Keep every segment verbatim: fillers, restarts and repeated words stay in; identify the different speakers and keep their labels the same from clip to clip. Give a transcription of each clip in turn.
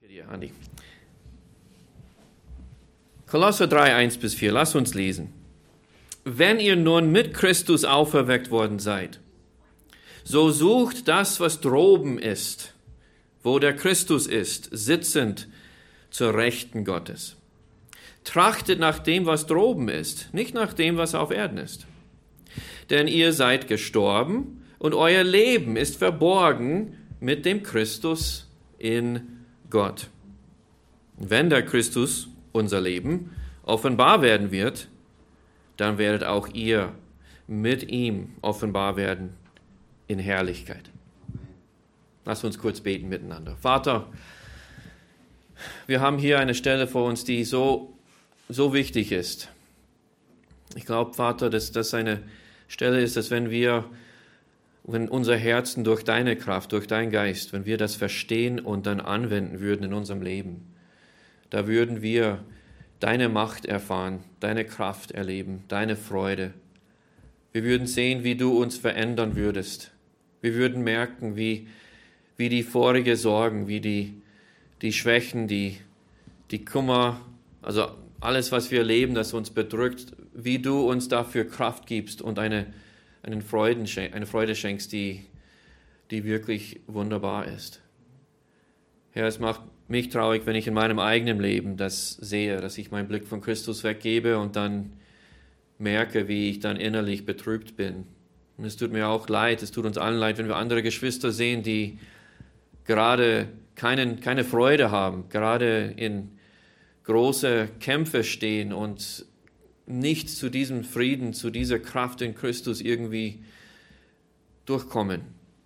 Speaker 1: Dir, Andi. Kolosser drei, eins bis vier, lass uns lesen. Wenn ihr nun mit Christus auferweckt worden seid, so sucht das, was droben ist, wo der Christus ist, sitzend zur Rechten Gottes. Trachtet nach dem, was droben ist, nicht nach dem, was auf Erden ist. Denn ihr seid gestorben und euer Leben ist verborgen mit dem Christus in Gott. Wenn der Christus, unser Leben, offenbar werden wird, dann werdet auch ihr mit ihm offenbar werden in Herrlichkeit. Lass uns kurz beten miteinander. Vater, wir haben hier eine Stelle vor uns, die so, so wichtig ist. Ich glaube, Vater, dass das eine Stelle ist, dass wenn wir, wenn unser Herzen durch deine Kraft, durch deinen Geist, wenn wir das verstehen und dann anwenden würden in unserem Leben, da würden wir deine Macht erfahren, deine Kraft erleben, deine Freude. Wir würden sehen, wie du uns verändern würdest. Wir würden merken, wie, wie die vorige Sorgen, wie die, die Schwächen, die, die Kummer, also alles, was wir erleben, das uns bedrückt, wie du uns dafür Kraft gibst und eine, einen Freuden, eine Freude schenkst, die, die wirklich wunderbar ist. Herr, es macht mich traurig, wenn ich in meinem eigenen Leben das sehe, dass ich meinen Blick von Christus weggebe und dann merke, wie ich dann innerlich betrübt bin. Und es tut mir auch leid, es tut uns allen leid, wenn wir andere Geschwister sehen, die gerade keinen, keine Freude haben, gerade in große Kämpfe stehen und nicht zu diesem Frieden, zu dieser Kraft in Christus irgendwie durchkommen.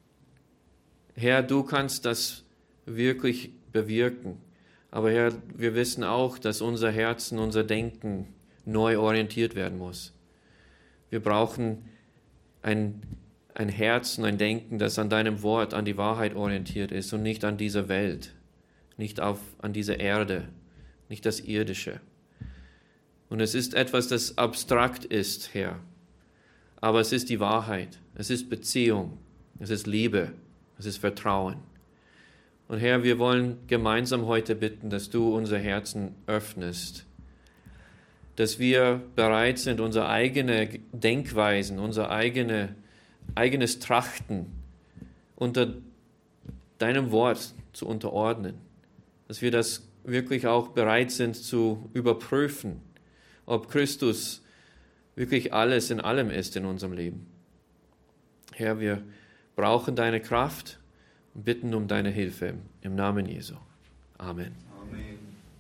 Speaker 1: Herr, du kannst das wirklich bewirken. Aber Herr, wir wissen auch, dass unser Herzen, unser Denken neu orientiert werden muss. Wir brauchen ein, ein Herzen, ein Denken, das an deinem Wort, an die Wahrheit orientiert ist und nicht an dieser Welt, nicht auf, an dieser Erde, nicht das Irdische. Und es ist etwas, das abstrakt ist, Herr. Aber es ist die Wahrheit, es ist Beziehung, es ist Liebe, es ist Vertrauen. Und Herr, wir wollen gemeinsam heute bitten, dass du unser Herzen öffnest, dass wir bereit sind, unsere eigene Denkweisen, unser eigene, eigenes Trachten unter deinem Wort zu unterordnen, dass wir das wirklich auch bereit sind zu überprüfen, ob Christus wirklich alles in allem ist in unserem Leben. Herr, wir brauchen deine Kraft und bitten um deine Hilfe im Namen Jesu. Amen.
Speaker 2: Amen.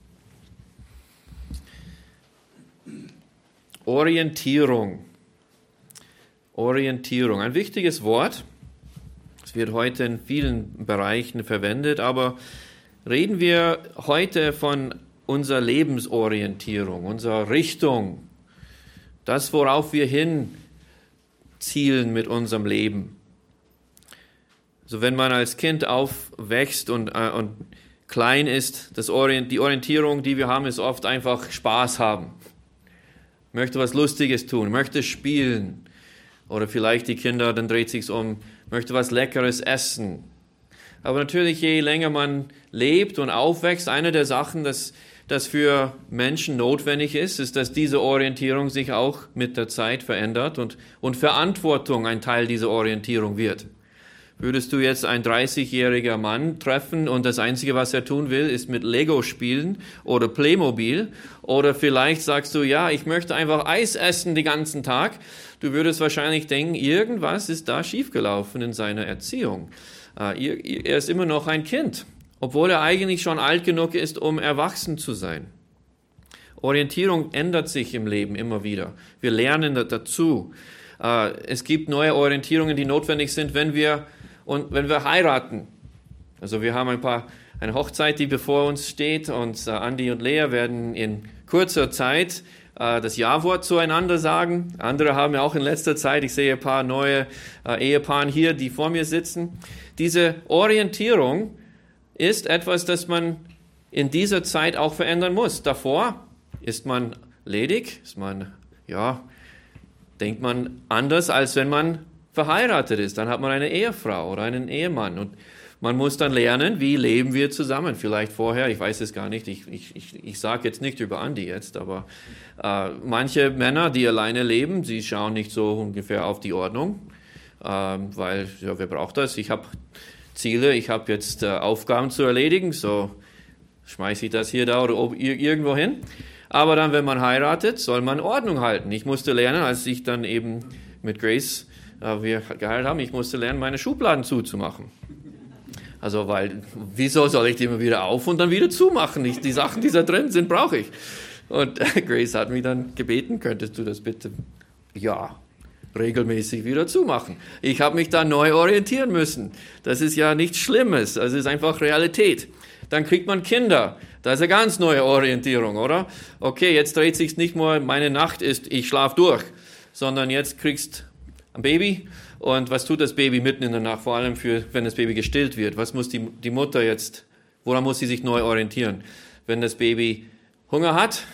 Speaker 1: Orientierung. Orientierung, ein wichtiges Wort. Es wird heute in vielen Bereichen verwendet, aber reden wir heute von unserer Lebensorientierung, unserer Richtung, das, worauf wir hin zielen mit unserem Leben. So, wenn man als Kind aufwächst und, äh, und klein ist, das Orient, die Orientierung, die wir haben, ist oft einfach Spaß haben. Möchte was Lustiges tun, möchte spielen. Oder vielleicht die Kinder, dann dreht sich's um, möchte was Leckeres essen. Aber natürlich, je länger man lebt und aufwächst, eine der Sachen, das, das für Menschen notwendig ist, ist, dass diese Orientierung sich auch mit der Zeit verändert und, und Verantwortung ein Teil dieser Orientierung wird. Würdest du jetzt ein dreißigjähriger Mann treffen und das Einzige, was er tun will, ist mit Lego spielen oder Playmobil, oder vielleicht sagst du, ja, ich möchte einfach Eis essen den ganzen Tag, du würdest wahrscheinlich denken, irgendwas ist da schiefgelaufen in seiner Erziehung. Er ist immer noch ein Kind, obwohl er eigentlich schon alt genug ist, um erwachsen zu sein. Orientierung ändert sich im Leben immer wieder. Wir lernen dazu. Es gibt neue Orientierungen, die notwendig sind, wenn wir Und wenn wir heiraten. Also wir haben ein paar, eine Hochzeit, die bevor uns steht, und äh, Andi und Lea werden in kurzer Zeit äh, das Ja-Wort zueinander sagen. Andere haben ja auch in letzter Zeit, ich sehe ein paar neue äh, Ehepaare hier, die vor mir sitzen. Diese Orientierung ist etwas, das man in dieser Zeit auch verändern muss. Davor ist man ledig, ist man, ja, denkt man anders, als wenn man verheiratet ist. Dann hat man eine Ehefrau oder einen Ehemann. Und Man muss dann lernen, wie leben wir zusammen. Vielleicht vorher, ich weiß es gar nicht, ich, ich, ich, ich sage jetzt nicht über Andi jetzt, aber äh, manche Männer, die alleine leben, sie schauen nicht so ungefähr auf die Ordnung, äh, weil, ja, wer braucht das? Ich habe Ziele, ich habe jetzt äh, Aufgaben zu erledigen, so schmeiße ich das hier da oder ob, irgendwo hin. Aber dann, wenn man heiratet, soll man Ordnung halten. Ich musste lernen, als ich dann eben mit Grace, äh, wir geheiratet haben, ich musste lernen, meine Schubladen zuzumachen. Also, weil, wieso soll ich die immer wieder auf und dann wieder zumachen? Ich, die Sachen, die da drin sind, brauche ich. Und äh, Grace hat mich dann gebeten, könntest du das bitte, ja, regelmäßig wieder zumachen. Ich habe mich da neu orientieren müssen. Das ist ja nichts Schlimmes, das ist einfach Realität. Dann kriegt man Kinder. Das ist eine ganz neue Orientierung, oder? Okay, jetzt dreht sich nicht nur, meine Nacht ist, ich schlafe durch, sondern jetzt kriegst ein Baby. Und was tut das Baby mitten in der Nacht, vor allem für, wenn das Baby gestillt wird? Was muss die, die Mutter jetzt, woran muss sie sich neu orientieren? Wenn das Baby Hunger hat,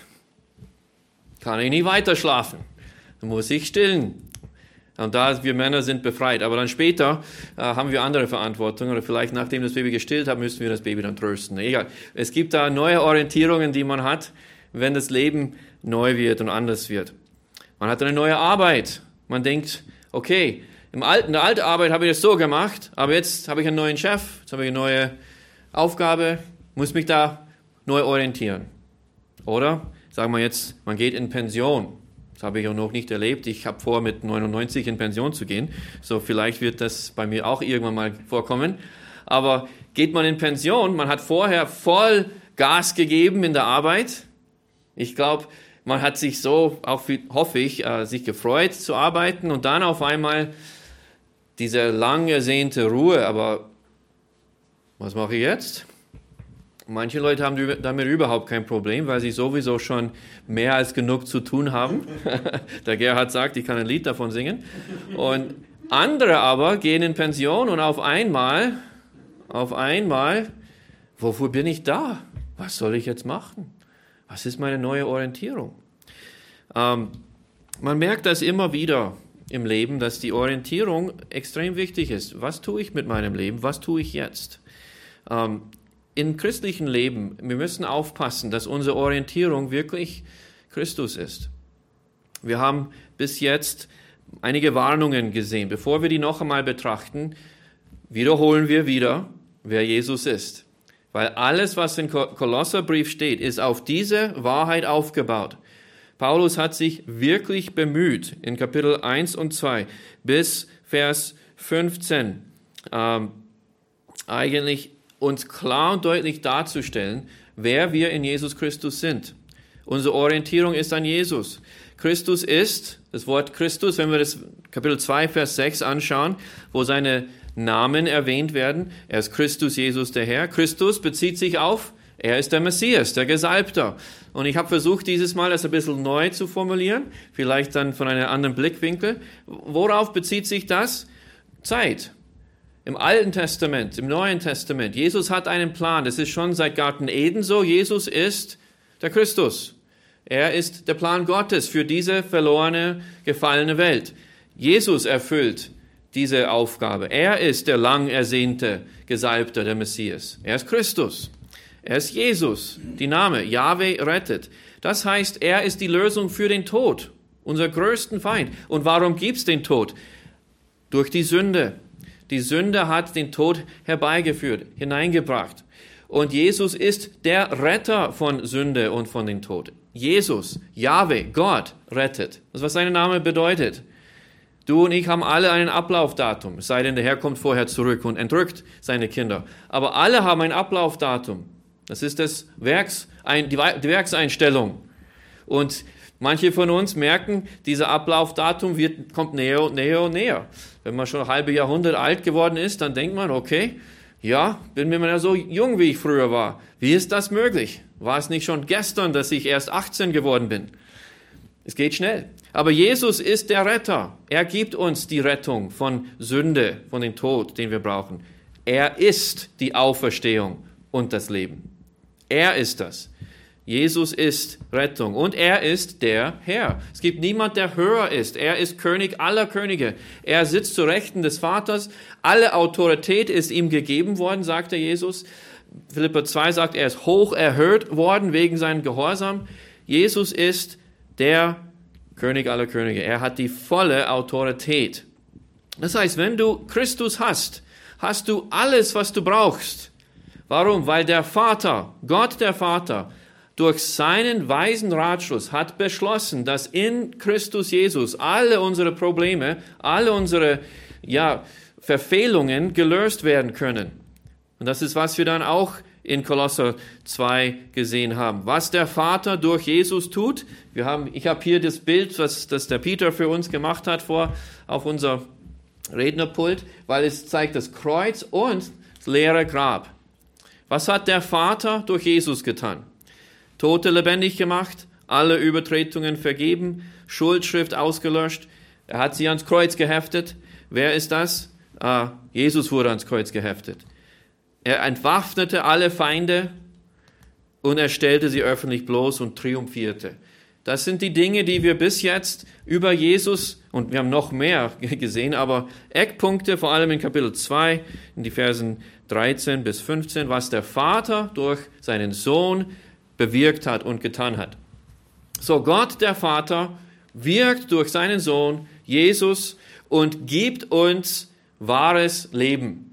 Speaker 1: kann ich nicht weiter schlafen. Dann muss ich stillen. Und da, wir Männer sind befreit. Aber dann später äh, haben wir andere Verantwortung. Oder vielleicht nachdem das Baby gestillt hat, müssen wir das Baby dann trösten. Egal. Es gibt da neue Orientierungen, die man hat, wenn das Leben neu wird und anders wird. Man hat eine neue Arbeit. Man denkt, okay, Im alten, in der alten Arbeit habe ich das so gemacht, aber jetzt habe ich einen neuen Chef, jetzt habe ich eine neue Aufgabe, muss mich da neu orientieren. Oder, sagen wir jetzt, man geht in Pension. Das habe ich auch noch nicht erlebt. Ich habe vor, mit neunundneunzig in Pension zu gehen. So, vielleicht wird das bei mir auch irgendwann mal vorkommen. Aber geht man in Pension, man hat vorher voll Gas gegeben in der Arbeit. Ich glaube, man hat sich so, auch hoffe ich, sich gefreut zu arbeiten und dann auf einmal diese lang ersehnte Ruhe, aber was mache ich jetzt? Manche Leute haben damit überhaupt kein Problem, weil sie sowieso schon mehr als genug zu tun haben. Der Gerhard sagt, ich kann ein Lied davon singen. Und andere aber gehen in Pension und auf einmal, auf einmal, wofür bin ich da? Was soll ich jetzt machen? Was ist meine neue Orientierung? Ähm, man merkt das immer wieder im Leben, dass die Orientierung extrem wichtig ist. Was tue ich mit meinem Leben? Was tue ich jetzt? Ähm, Im christlichen Leben, wir müssen aufpassen, dass unsere Orientierung wirklich Christus ist. Wir haben bis jetzt einige Warnungen gesehen. Bevor wir die noch einmal betrachten, wiederholen wir wieder, wer Jesus ist. Weil alles, was im Kolosserbrief steht, ist auf diese Wahrheit aufgebaut. Paulus hat sich wirklich bemüht, in Kapitel eins und zwei bis Vers fünfzehn, ähm, eigentlich uns klar und deutlich darzustellen, wer wir in Jesus Christus sind. Unsere Orientierung ist an Jesus. Christus ist, das Wort Christus, wenn wir das Kapitel zwei, Vers sechs anschauen, wo seine Namen erwähnt werden, er ist Christus, Jesus der Herr. Christus bezieht sich auf, er ist der Messias, der Gesalbter. Und ich habe versucht, dieses Mal das ein bisschen neu zu formulieren, vielleicht dann von einem anderen Blickwinkel. Worauf bezieht sich das? Zeit. Im Alten Testament, im Neuen Testament. Jesus hat einen Plan. Das ist schon seit Garten Eden so. Jesus ist der Christus. Er ist der Plan Gottes für diese verlorene, gefallene Welt. Jesus erfüllt diese Aufgabe. Er ist der lang ersehnte Gesalbte, der Messias. Er ist Christus. Er ist Jesus. Die Name Jahwe rettet. Das heißt, er ist die Lösung für den Tod, unser größten Feind. Und warum gibt's den Tod? Durch die Sünde. Die Sünde hat den Tod herbeigeführt, hineingebracht. Und Jesus ist der Retter von Sünde und von dem Tod. Jesus, Jahwe, Gott, rettet. Das ist, was sein Name bedeutet. Du und ich haben alle ein Ablaufdatum, es sei denn, der Herr kommt vorher zurück und entrückt seine Kinder. Aber alle haben ein Ablaufdatum. Das ist das Werks, die Werkseinstellung. Und manche von uns merken, dieser Ablaufdatum wird, kommt näher und näher und näher. Wenn man schon ein halbes Jahrhundert alt geworden ist, dann denkt man, okay, ja, bin mir mehr so jung, wie ich früher war. Wie ist das möglich? War es nicht schon gestern, dass ich erst achtzehn geworden bin? Es geht schnell. Aber Jesus ist der Retter. Er gibt uns die Rettung von Sünde, von dem Tod, den wir brauchen. Er ist die Auferstehung und das Leben. Er ist das. Jesus ist Rettung und er ist der Herr. Es gibt niemand, der höher ist. Er ist König aller Könige. Er sitzt zu Rechten des Vaters. Alle Autorität ist ihm gegeben worden, sagte Jesus. Philipper zwei sagt, er ist hoch erhöht worden wegen seinem Gehorsam. Jesus ist der König aller Könige. Er hat die volle Autorität. Das heißt, wenn du Christus hast, hast du alles, was du brauchst. Warum? Weil der Vater, Gott der Vater, durch seinen weisen Ratschluss hat beschlossen, dass in Christus Jesus alle unsere Probleme, alle unsere ja, Verfehlungen gelöst werden können. Und das ist, was wir dann auch in Kolosser zwei gesehen haben. Was der Vater durch Jesus tut. Wir haben, ich habe hier das Bild, was das der Peter für uns gemacht hat, vor auf unser Rednerpult, weil es zeigt das Kreuz und das leere Grab. Was hat der Vater durch Jesus getan? Tote lebendig gemacht, alle Übertretungen vergeben, Schuldschrift ausgelöscht. Er hat sie ans Kreuz geheftet. Wer ist das? Ah, Jesus wurde ans Kreuz geheftet. Er entwaffnete alle Feinde und er stellte sie öffentlich bloß und triumphierte. Das sind die Dinge, die wir bis jetzt über Jesus, und wir haben noch mehr gesehen, aber Eckpunkte, vor allem in Kapitel zwei, in die Versen dreizehn bis fünfzehn, was der Vater durch seinen Sohn bewirkt hat und getan hat. So, Gott, der Vater, wirkt durch seinen Sohn Jesus und gibt uns wahres Leben.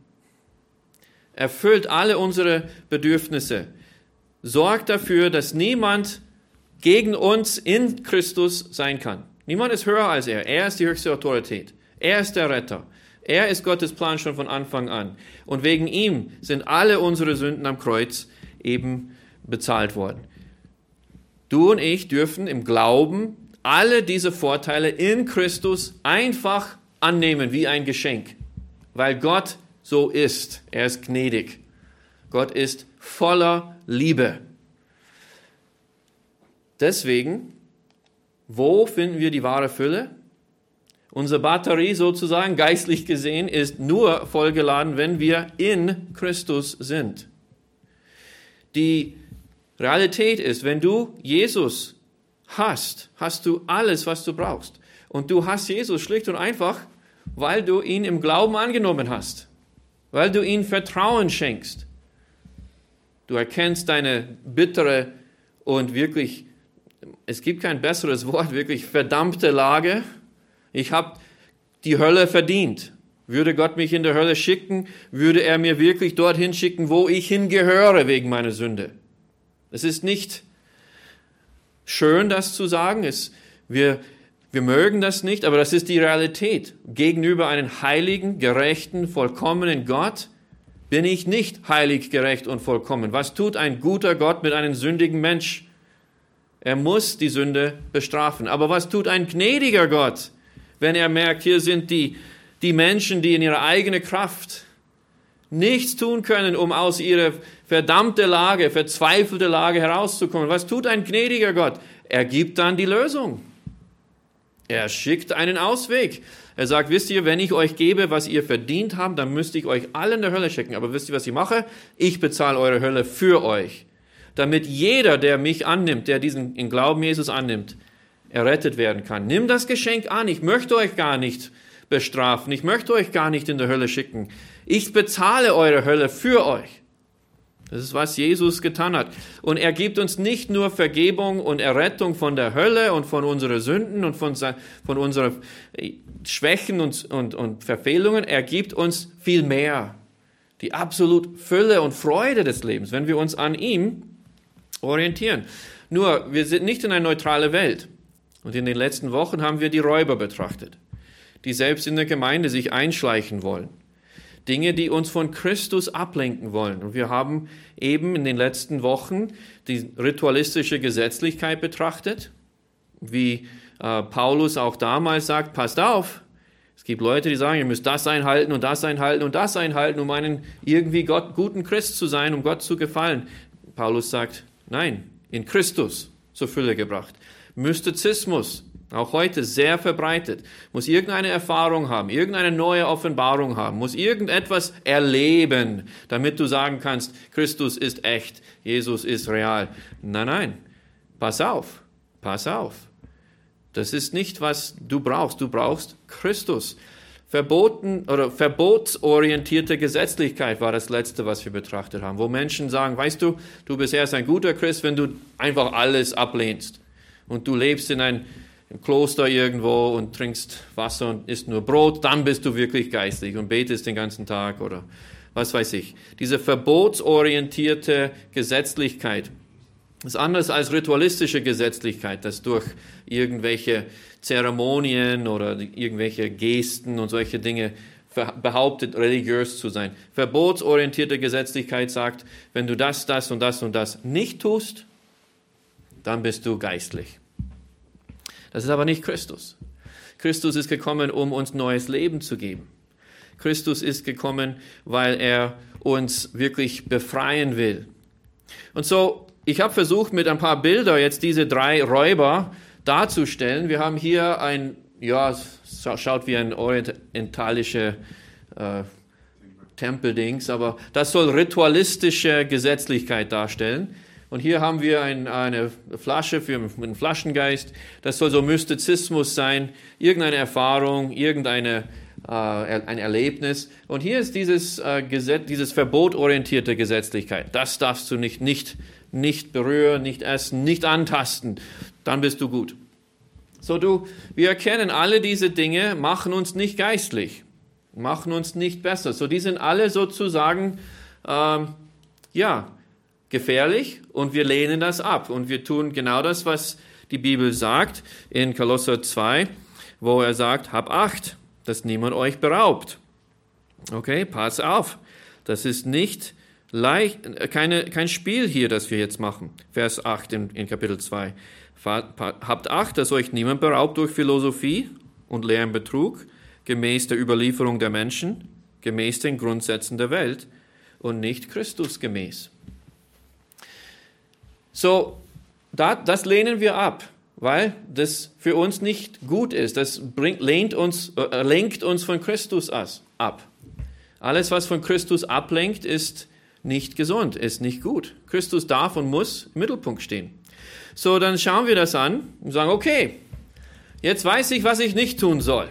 Speaker 1: Erfüllt alle unsere Bedürfnisse. Sorgt dafür, dass niemand gegen uns in Christus sein kann. Niemand ist höher als er. Er ist die höchste Autorität. Er ist der Retter. Er ist Gottes Plan schon von Anfang an. Und wegen ihm sind alle unsere Sünden am Kreuz eben bezahlt worden. Du und ich dürfen im Glauben alle diese Vorteile in Christus einfach annehmen wie ein Geschenk, weil Gott so ist. Er ist gnädig. Gott ist voller Liebe. Deswegen, wo finden wir die wahre Fülle? Unsere Batterie sozusagen, geistlich gesehen, ist nur vollgeladen, wenn wir in Christus sind. Die Realität ist, wenn du Jesus hast, hast du alles, was du brauchst. Und du hast Jesus schlicht und einfach, weil du ihn im Glauben angenommen hast, weil du ihm Vertrauen schenkst. Du erkennst deine bittere und wirklich, es gibt kein besseres Wort, wirklich verdammte Lage. Ich habe die Hölle verdient. Würde Gott mich in der Hölle schicken, würde er mir wirklich dorthin schicken, wo ich hingehöre wegen meiner Sünde. Es ist nicht schön, das zu sagen. Es, wir, wir mögen das nicht, aber das ist die Realität. Gegenüber einem heiligen, gerechten, vollkommenen Gott bin ich nicht heilig, gerecht und vollkommen. Was tut ein guter Gott mit einem sündigen Mensch? Er muss die Sünde bestrafen. Aber was tut ein gnädiger Gott, wenn er merkt, hier sind die, die Menschen, die in ihrer eigenen Kraft nichts tun können, um aus ihrer verdammten Lage, verzweifelten Lage herauszukommen. Was tut ein gnädiger Gott? Er gibt dann die Lösung. Er schickt einen Ausweg. Er sagt, wisst ihr, wenn ich euch gebe, was ihr verdient habt, dann müsste ich euch alle in der Hölle schicken. Aber wisst ihr, was ich mache? Ich bezahle eure Hölle für euch. Damit jeder, der mich annimmt, der diesen in Glauben Jesus annimmt, errettet werden kann. Nimm das Geschenk an. Ich möchte euch gar nicht bestrafen. Ich möchte euch gar nicht in der Hölle schicken. Ich bezahle eure Hölle für euch. Das ist, was Jesus getan hat. Und er gibt uns nicht nur Vergebung und Errettung von der Hölle und von unseren Sünden und von, von unseren Schwächen und, und, und Verfehlungen. Er gibt uns viel mehr. Die absolute Fülle und Freude des Lebens, wenn wir uns an ihm orientieren. Nur, wir sind nicht in einer neutralen Welt. Und in den letzten Wochen haben wir die Räuber betrachtet, die selbst in der Gemeinde sich einschleichen wollen. Dinge, die uns von Christus ablenken wollen. Und wir haben eben in den letzten Wochen die ritualistische Gesetzlichkeit betrachtet, wie äh, Paulus auch damals sagt, passt auf, es gibt Leute, die sagen, ihr müsst das einhalten und das einhalten und das einhalten, um einen irgendwie Gott, guten Christ zu sein, um Gott zu gefallen. Paulus sagt, nein, in Christus zur Fülle gebracht. Mystizismus, auch heute sehr verbreitet, muss irgendeine Erfahrung haben, irgendeine neue Offenbarung haben, muss irgendetwas erleben, damit du sagen kannst, Christus ist echt, Jesus ist real. Nein, nein, pass auf, pass auf. Das ist nicht, was du brauchst. Du brauchst Christus. Verboten oder verbotsorientierte Gesetzlichkeit war das Letzte, was wir betrachtet haben, wo Menschen sagen, weißt du, du bist erst ein guter Christ, wenn du einfach alles ablehnst und du lebst in ein im Kloster irgendwo und trinkst Wasser und isst nur Brot, dann bist du wirklich geistlich und betest den ganzen Tag oder was weiß ich. Diese verbotsorientierte Gesetzlichkeit ist anders als ritualistische Gesetzlichkeit, das durch irgendwelche Zeremonien oder irgendwelche Gesten und solche Dinge behauptet, religiös zu sein. Verbotsorientierte Gesetzlichkeit sagt, wenn du das, das und das und das nicht tust, dann bist du geistlich. Das ist aber nicht Christus. Christus ist gekommen, um uns neues Leben zu geben. Christus ist gekommen, weil er uns wirklich befreien will. Und so, ich habe versucht, mit ein paar Bildern jetzt diese drei Räuber darzustellen. Wir haben hier ein, ja, es schaut wie ein orientalischer äh, Tempeldings, aber das soll ritualistische Gesetzlichkeit darstellen. Und hier haben wir ein, eine Flasche für einen Flaschengeist. Das soll so Mystizismus sein, irgendeine Erfahrung, irgendeine äh, ein Erlebnis. Und hier ist dieses äh, Gesetz, dieses verbotorientierte Gesetzlichkeit. Das darfst du nicht, nicht, nicht berühren, nicht essen, nicht antasten. Dann bist du gut. So du, wir erkennen, alle diese Dinge machen uns nicht geistlich, machen uns nicht besser. So die sind alle sozusagen, ähm, ja, gefährlich und wir lehnen das ab und wir tun genau das, was die Bibel sagt in Kolosser zwei, wo er sagt, hab Acht, dass niemand euch beraubt. Okay, pass auf, das ist nicht leicht, keine, kein Spiel hier, das wir jetzt machen. Vers acht in, in Kapitel zwei. Habt Acht, dass euch niemand beraubt durch Philosophie und leeren Betrug, gemäß der Überlieferung der Menschen, gemäß den Grundsätzen der Welt und nicht Christus gemäß. So, da, das lehnen wir ab, weil das für uns nicht gut ist. Das bringt, lehnt uns, äh, lenkt uns von Christus ab. Alles, was von Christus ablenkt, ist nicht gesund, ist nicht gut. Christus darf und muss im Mittelpunkt stehen. So, dann schauen wir das an und sagen, okay, jetzt weiß ich, was ich nicht tun soll.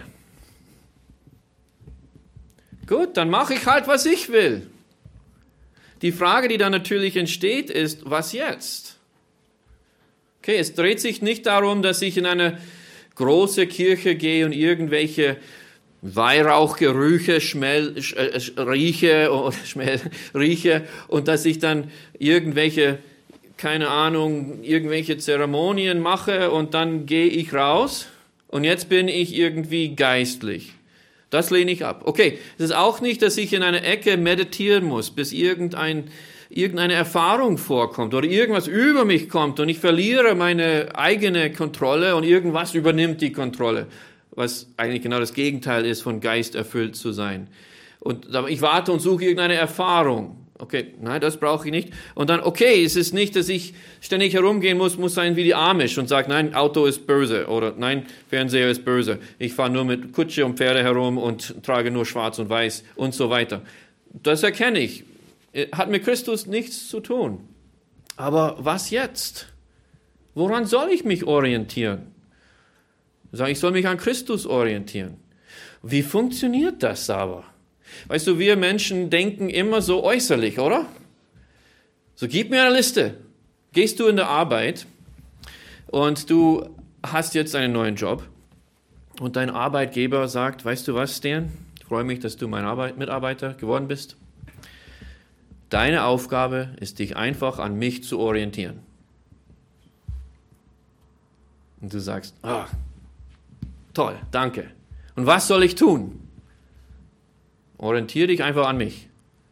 Speaker 1: Gut, dann mache ich halt, was ich will. Die Frage, die dann natürlich entsteht, ist, was jetzt? Okay, es dreht sich nicht darum, dass ich in eine große Kirche gehe und irgendwelche Weihrauchgerüche schmel, äh, rieche, oder schmel, rieche und dass ich dann irgendwelche, keine Ahnung, irgendwelche Zeremonien mache und dann gehe ich raus und jetzt bin ich irgendwie geistlich. Das lehne ich ab. Okay, es ist auch nicht, dass ich in einer Ecke meditieren muss, bis irgendein irgendeine Erfahrung vorkommt oder irgendwas über mich kommt und ich verliere meine eigene Kontrolle und irgendwas übernimmt die Kontrolle, was eigentlich genau das Gegenteil ist, von Geist erfüllt zu sein. Und ich warte und suche irgendeine Erfahrung. Okay, nein, das brauche ich nicht. Und dann, okay, es ist nicht, dass ich ständig herumgehen muss, muss sein wie die Amish und sage, nein, Auto ist böse oder nein, Fernseher ist böse. Ich fahre nur mit Kutsche und Pferde herum und trage nur schwarz und weiß und so weiter. Das erkenne ich. Hat mit Christus nichts zu tun. Aber was jetzt? Woran soll ich mich orientieren? Ich soll mich an Christus orientieren. Wie funktioniert das aber? Weißt du, wir Menschen denken immer so äußerlich, oder? So, gib mir eine Liste. Gehst du in der Arbeit und du hast jetzt einen neuen Job und dein Arbeitgeber sagt, weißt du was, Stan? Ich freue mich, dass du mein Arbeit- Mitarbeiter geworden bist. Deine Aufgabe ist, dich einfach an mich zu orientieren. Und du sagst, ah, toll, danke. Und was soll ich tun? Orientiere dich einfach an mich.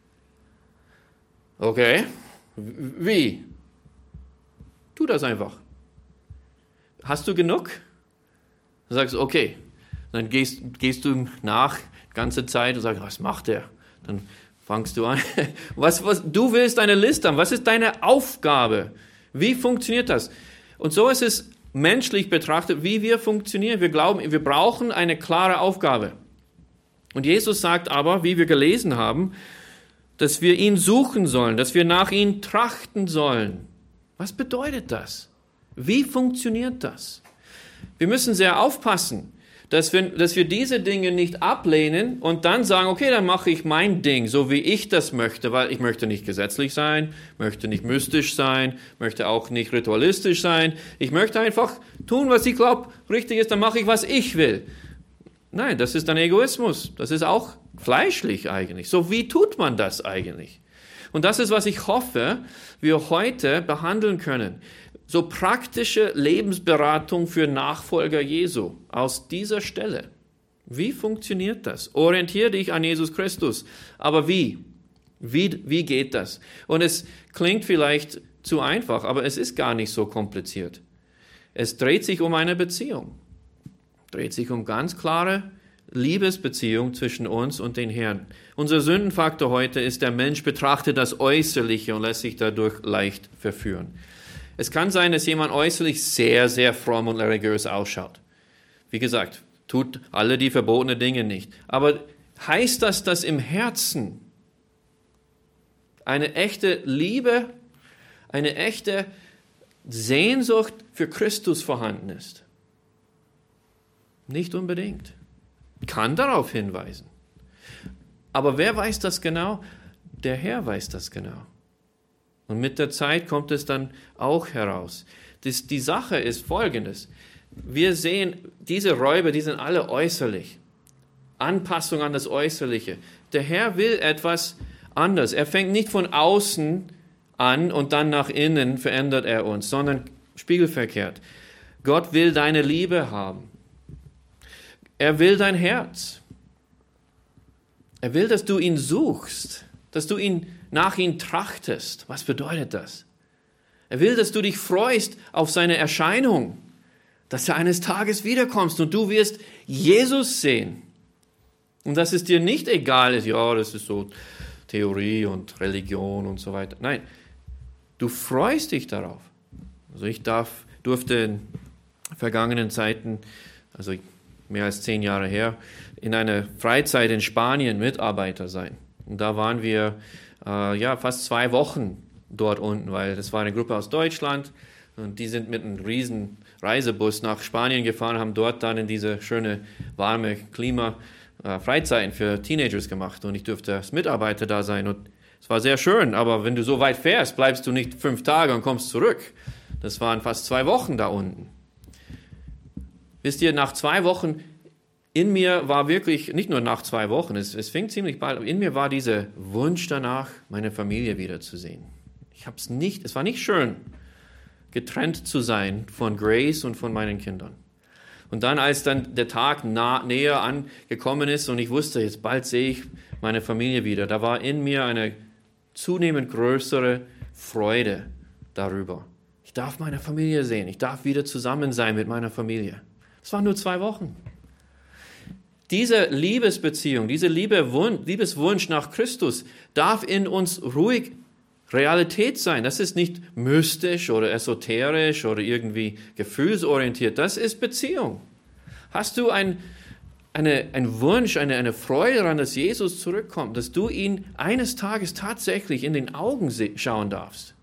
Speaker 1: Okay, wie? Tu das einfach. Hast du genug? Dann sagst du, okay. Dann gehst, gehst du ihm nach, die ganze Zeit und sagst, was macht der? Dann fangst du an. Was, was, du willst eine Liste haben. Was ist deine Aufgabe? Wie funktioniert das? Und so ist es menschlich betrachtet, wie wir funktionieren. Wir glauben, wir brauchen eine klare Aufgabe. Und Jesus sagt aber, wie wir gelesen haben, dass wir ihn suchen sollen, dass wir nach ihm trachten sollen. Was bedeutet das? Wie funktioniert das? Wir müssen sehr aufpassen, dass wir, dass wir diese Dinge nicht ablehnen und dann sagen, okay, dann mache ich mein Ding, so wie ich das möchte, weil ich möchte nicht gesetzlich sein, möchte nicht mystisch sein, möchte auch nicht ritualistisch sein. Ich möchte einfach tun, was ich glaube richtig ist, dann mache ich, was ich will. Nein, das ist dann Egoismus. Das ist auch fleischlich eigentlich. So wie tut man das eigentlich? Und das ist, was ich hoffe, wir heute behandeln können. So praktische Lebensberatung für Nachfolger Jesu aus dieser Stelle. Wie funktioniert das? Orientiere dich an Jesus Christus. Aber wie? Wie, wie geht das? Und es klingt vielleicht zu einfach, aber es ist gar nicht so kompliziert. Es dreht sich um eine Beziehung. Dreht sich um ganz klare Liebesbeziehung zwischen uns und den Herrn. Unser Sündenfaktor heute ist, der Mensch betrachtet das Äußerliche und lässt sich dadurch leicht verführen. Es kann sein, dass jemand äußerlich sehr, sehr fromm und religiös ausschaut. Wie gesagt, tut alle die verbotenen Dinge nicht. Aber heißt das, dass im Herzen eine echte Liebe, eine echte Sehnsucht für Christus vorhanden ist? Nicht unbedingt. Kann darauf hinweisen. Aber wer weiß das genau? Der Herr weiß das genau. Und mit der Zeit kommt es dann auch heraus. Das, die Sache ist folgendes. Wir sehen, diese Räuber, die sind alle äußerlich. Anpassung an das Äußerliche. Der Herr will etwas anders. Er fängt nicht von außen an und dann nach innen verändert er uns, sondern spiegelverkehrt. Gott will deine Liebe haben. Er will dein Herz. Er will, dass du ihn suchst, dass du ihn nach ihm trachtest. Was bedeutet das? Er will, dass du dich freust auf seine Erscheinung, dass er eines Tages wiederkommst und du wirst Jesus sehen. Und dass es dir nicht egal ist, ja, das ist so Theorie und Religion und so weiter. Nein, du freust dich darauf. Also ich darf, durfte in vergangenen Zeiten, also mehr als zehn Jahre her, in einer Freizeit in Spanien Mitarbeiter sein. Und da waren wir äh, ja fast zwei Wochen dort unten, weil das war eine Gruppe aus Deutschland und die sind mit einem riesen Reisebus nach Spanien gefahren, haben dort dann in diese schöne, warme Klima äh, Freizeiten für Teenagers gemacht und ich durfte als Mitarbeiter da sein und es war sehr schön, aber wenn du so weit fährst, bleibst du nicht fünf Tage und kommst zurück. Das waren fast zwei Wochen da unten. Wisst ihr, nach zwei Wochen, in mir war wirklich, nicht nur nach zwei Wochen, es, es fing ziemlich bald, in mir war dieser Wunsch danach, meine Familie wiederzusehen. Ich habe es nicht, es war nicht schön, getrennt zu sein von Grace und von meinen Kindern. Und dann, als dann der Tag nah, näher angekommen ist und ich wusste, jetzt bald sehe ich meine Familie wieder, da war in mir eine zunehmend größere Freude darüber. Ich darf meine Familie sehen, ich darf wieder zusammen sein mit meiner Familie. Es waren nur zwei Wochen. Diese Liebesbeziehung, dieser Liebeswunsch nach Christus darf in uns ruhig Realität sein. Das ist nicht mystisch oder esoterisch oder irgendwie gefühlsorientiert. Das ist Beziehung. Hast du ein, eine, einen Wunsch, eine, eine Freude daran, dass Jesus zurückkommt, dass du ihn eines Tages tatsächlich in den Augen schauen darfst?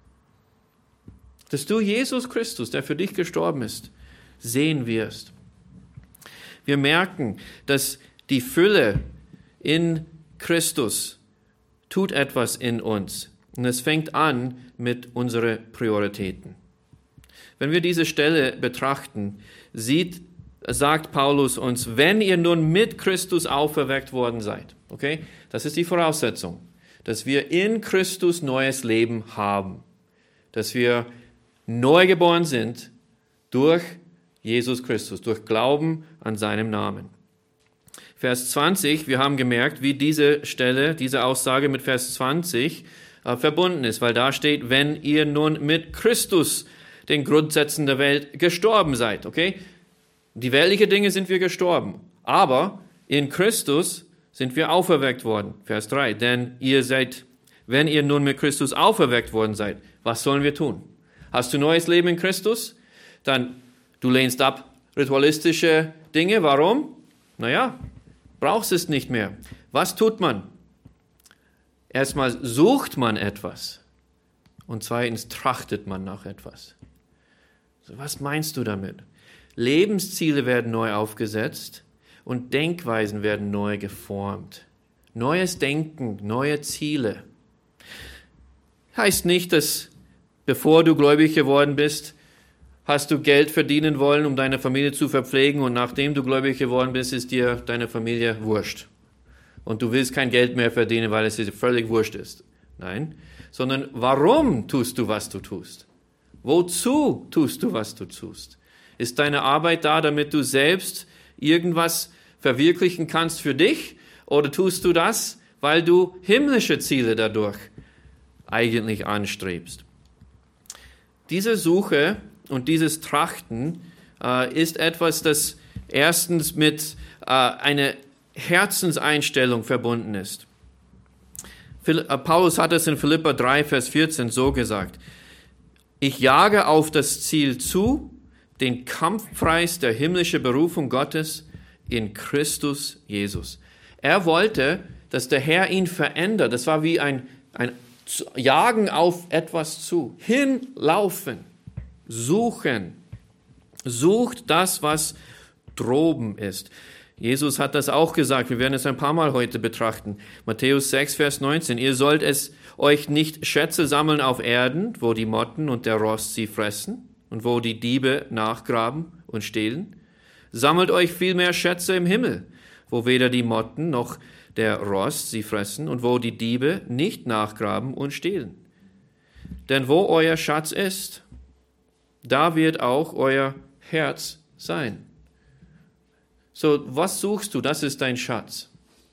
Speaker 1: Dass du Jesus Christus, der für dich gestorben ist, sehen wirst. Wir merken, dass die Fülle in Christus tut etwas in uns. Und es fängt an mit unseren Prioritäten. Wenn wir diese Stelle betrachten, sieht, sagt Paulus uns, wenn ihr nun mit Christus auferweckt worden seid. Okay? Das ist die Voraussetzung, dass wir in Christus neues Leben haben. Dass wir neu geboren sind durch Jesus Christus, durch Glauben an seinem Namen. Vers zwanzig, wir haben gemerkt, wie diese Stelle, diese Aussage mit Vers zwanzig äh, verbunden ist, weil da steht, wenn ihr nun mit Christus, den Grundsätzen der Welt, gestorben seid. Okay? Die weltlichen Dinge sind wir gestorben, aber in Christus sind wir auferweckt worden. Vers drei, denn ihr seid, wenn ihr nun mit Christus auferweckt worden seid, was sollen wir tun? Hast du neues Leben in Christus? Dann Du lehnst ab ritualistische Dinge. Warum? Naja, brauchst es nicht mehr. Was tut man? Erstmal sucht man etwas und zweitens trachtet man nach etwas. So, was meinst du damit? Lebensziele werden neu aufgesetzt und Denkweisen werden neu geformt. Neues Denken, neue Ziele. Heißt nicht, dass bevor du gläubig geworden bist, hast du Geld verdienen wollen, um deine Familie zu verpflegen und nachdem du gläubig geworden bist, ist dir deine Familie wurscht. Und du willst kein Geld mehr verdienen, weil es dir völlig wurscht ist. Nein, sondern warum tust du, was du tust? Wozu tust du, was du tust? Ist deine Arbeit da, damit du selbst irgendwas verwirklichen kannst für dich? Oder tust du das, weil du himmlische Ziele dadurch eigentlich anstrebst? Diese Suche und dieses Trachten äh, ist etwas, das erstens mit äh, einer Herzenseinstellung verbunden ist. Paulus hat es in Philipper drei, Vers vierzehn so gesagt: Ich jage auf das Ziel zu, den Kampfpreis der himmlischen Berufung Gottes in Christus Jesus. Er wollte, dass der Herr ihn verändert. Das war wie ein, ein Jagen auf etwas zu. Hinlaufen, suchen. Sucht das, was droben ist. Jesus hat das auch gesagt. Wir werden es ein paar Mal heute betrachten. Matthäus sechs, Vers neunzehn. Ihr sollt es euch nicht Schätze sammeln auf Erden, wo die Motten und der Rost sie fressen und wo die Diebe nachgraben und stehlen. Sammelt euch vielmehr Schätze im Himmel, wo weder die Motten noch der Rost sie fressen und wo die Diebe nicht nachgraben und stehlen. Denn wo euer Schatz ist, da wird auch euer Herz sein. So, was suchst du? Das ist dein Schatz.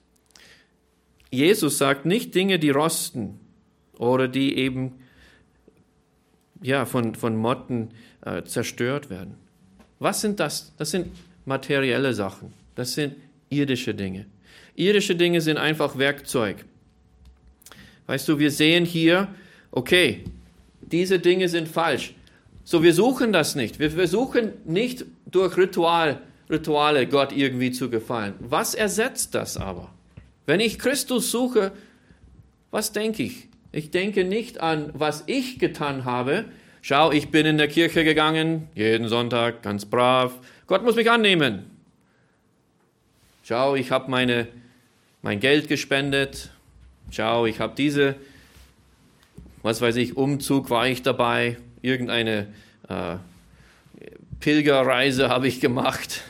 Speaker 1: Jesus sagt nicht Dinge, die rosten oder die eben ja, von, von Motten äh, zerstört werden. Was sind das? Das sind materielle Sachen. Das sind irdische Dinge. Irdische Dinge sind einfach Werkzeug. Weißt du, wir sehen hier, okay, diese Dinge sind falsch. So, wir suchen das nicht. Wir versuchen nicht durch Ritual, Rituale Gott irgendwie zu gefallen. Was ersetzt das aber? Wenn ich Christus suche, was denke ich? Ich denke nicht an, was ich getan habe. Schau, ich bin in der Kirche gegangen, jeden Sonntag, ganz brav. Gott muss mich annehmen. Schau, ich habe meine, mein Geld gespendet. Schau, ich habe diese, was weiß ich, Umzug war ich dabei. Irgendeine äh, Pilgerreise habe ich gemacht.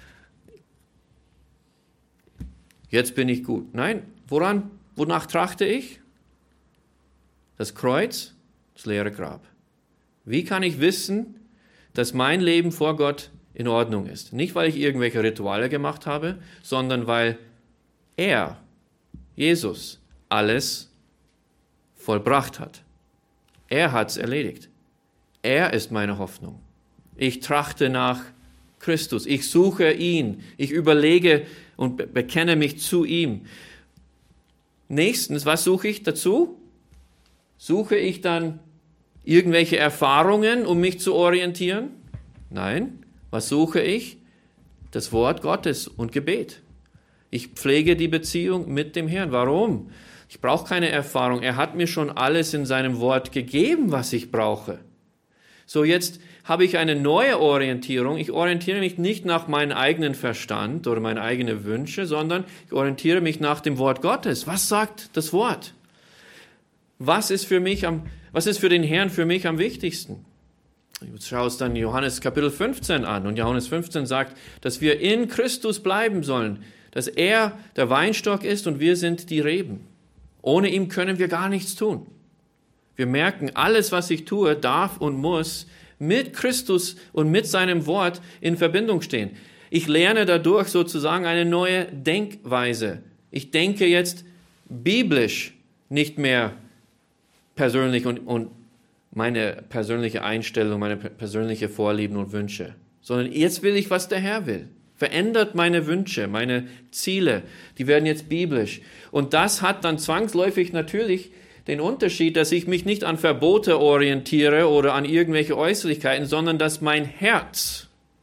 Speaker 1: Jetzt bin ich gut. Nein, woran, wonach trachte ich? Das Kreuz, das leere Grab. Wie kann ich wissen, dass mein Leben vor Gott in Ordnung ist? Nicht, weil ich irgendwelche Rituale gemacht habe, sondern weil er, Jesus, alles vollbracht hat. Er hat es erledigt. Er ist meine Hoffnung. Ich trachte nach Christus. Ich suche ihn. Ich überlege und be- bekenne mich zu ihm. Nächstens, was suche ich dazu? Suche ich dann irgendwelche Erfahrungen, um mich zu orientieren? Nein. Was suche ich? Das Wort Gottes und Gebet. Ich pflege die Beziehung mit dem Herrn. Warum? Ich brauche keine Erfahrung. Er hat mir schon alles in seinem Wort gegeben, was ich brauche. So, jetzt habe ich eine neue Orientierung. Ich orientiere mich nicht nach meinem eigenen Verstand oder meine eigenen Wünsche, sondern ich orientiere mich nach dem Wort Gottes. Was sagt das Wort? Was ist für mich am, was ist für den Herrn für mich am wichtigsten? Du schaust dann Johannes Kapitel fünfzehn an und Johannes fünfzehn sagt, dass wir in Christus bleiben sollen, dass er der Weinstock ist und wir sind die Reben. Ohne ihn können wir gar nichts tun. Wir merken, alles, was ich tue, darf und muss mit Christus und mit seinem Wort in Verbindung stehen. Ich lerne dadurch sozusagen eine neue Denkweise. Ich denke jetzt biblisch, nicht mehr persönlich und, und meine persönliche Einstellung, meine persönliche Vorlieben und Wünsche, sondern jetzt will ich, was der Herr will. Verändert meine Wünsche, meine Ziele, die werden jetzt biblisch. Und das hat dann zwangsläufig natürlich den Unterschied, dass ich mich nicht an Verbote orientiere oder an irgendwelche Äußerlichkeiten, sondern dass mein Herz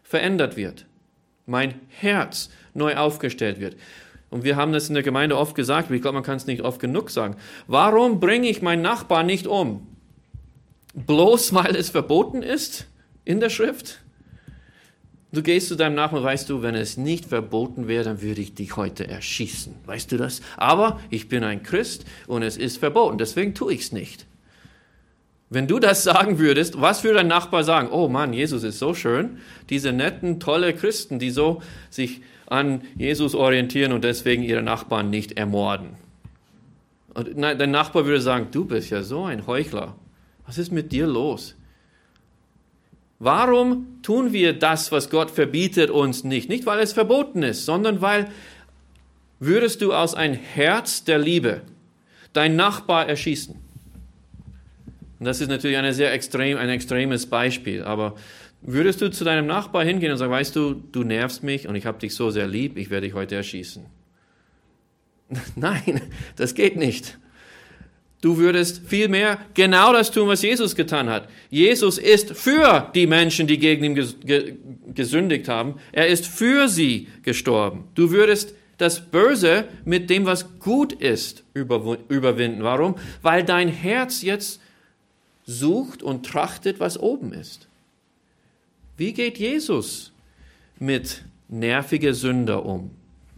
Speaker 1: verändert wird. Mein Herz neu aufgestellt wird. Und wir haben das in der Gemeinde oft gesagt, aber ich glaube, man kann es nicht oft genug sagen. Warum bringe ich meinen Nachbarn nicht um? Bloß weil es verboten ist in der Schrift? Du gehst zu deinem Nachbarn, weißt du, wenn es nicht verboten wäre, dann würde ich dich heute erschießen. Weißt du das? Aber ich bin ein Christ und es ist verboten, deswegen tue ich es nicht. Wenn du das sagen würdest, was würde dein Nachbar sagen? Oh Mann, Jesus ist so schön. Diese netten, tolle Christen, die so sich an Jesus orientieren und deswegen ihre Nachbarn nicht ermorden. Und dein Nachbar würde sagen, du bist ja so ein Heuchler. Was ist mit dir los? Warum tun wir das, was Gott verbietet uns nicht? Nicht, weil es verboten ist, sondern weil würdest du aus ein Herz der Liebe deinen Nachbar erschießen? Und das ist natürlich eine sehr extrem, ein extremes Beispiel, aber würdest du zu deinem Nachbar hingehen und sagen, weißt du, du nervst mich und ich habe dich so sehr lieb, ich werde dich heute erschießen? Nein, das geht nicht. Du würdest vielmehr genau das tun, was Jesus getan hat. Jesus ist für die Menschen, die gegen ihn ges- ge- gesündigt haben. Er ist für sie gestorben. Du würdest das Böse mit dem, was gut ist, überw- überwinden. Warum? Weil dein Herz jetzt sucht und trachtet, was oben ist. Wie geht Jesus mit nervigen Sünder um?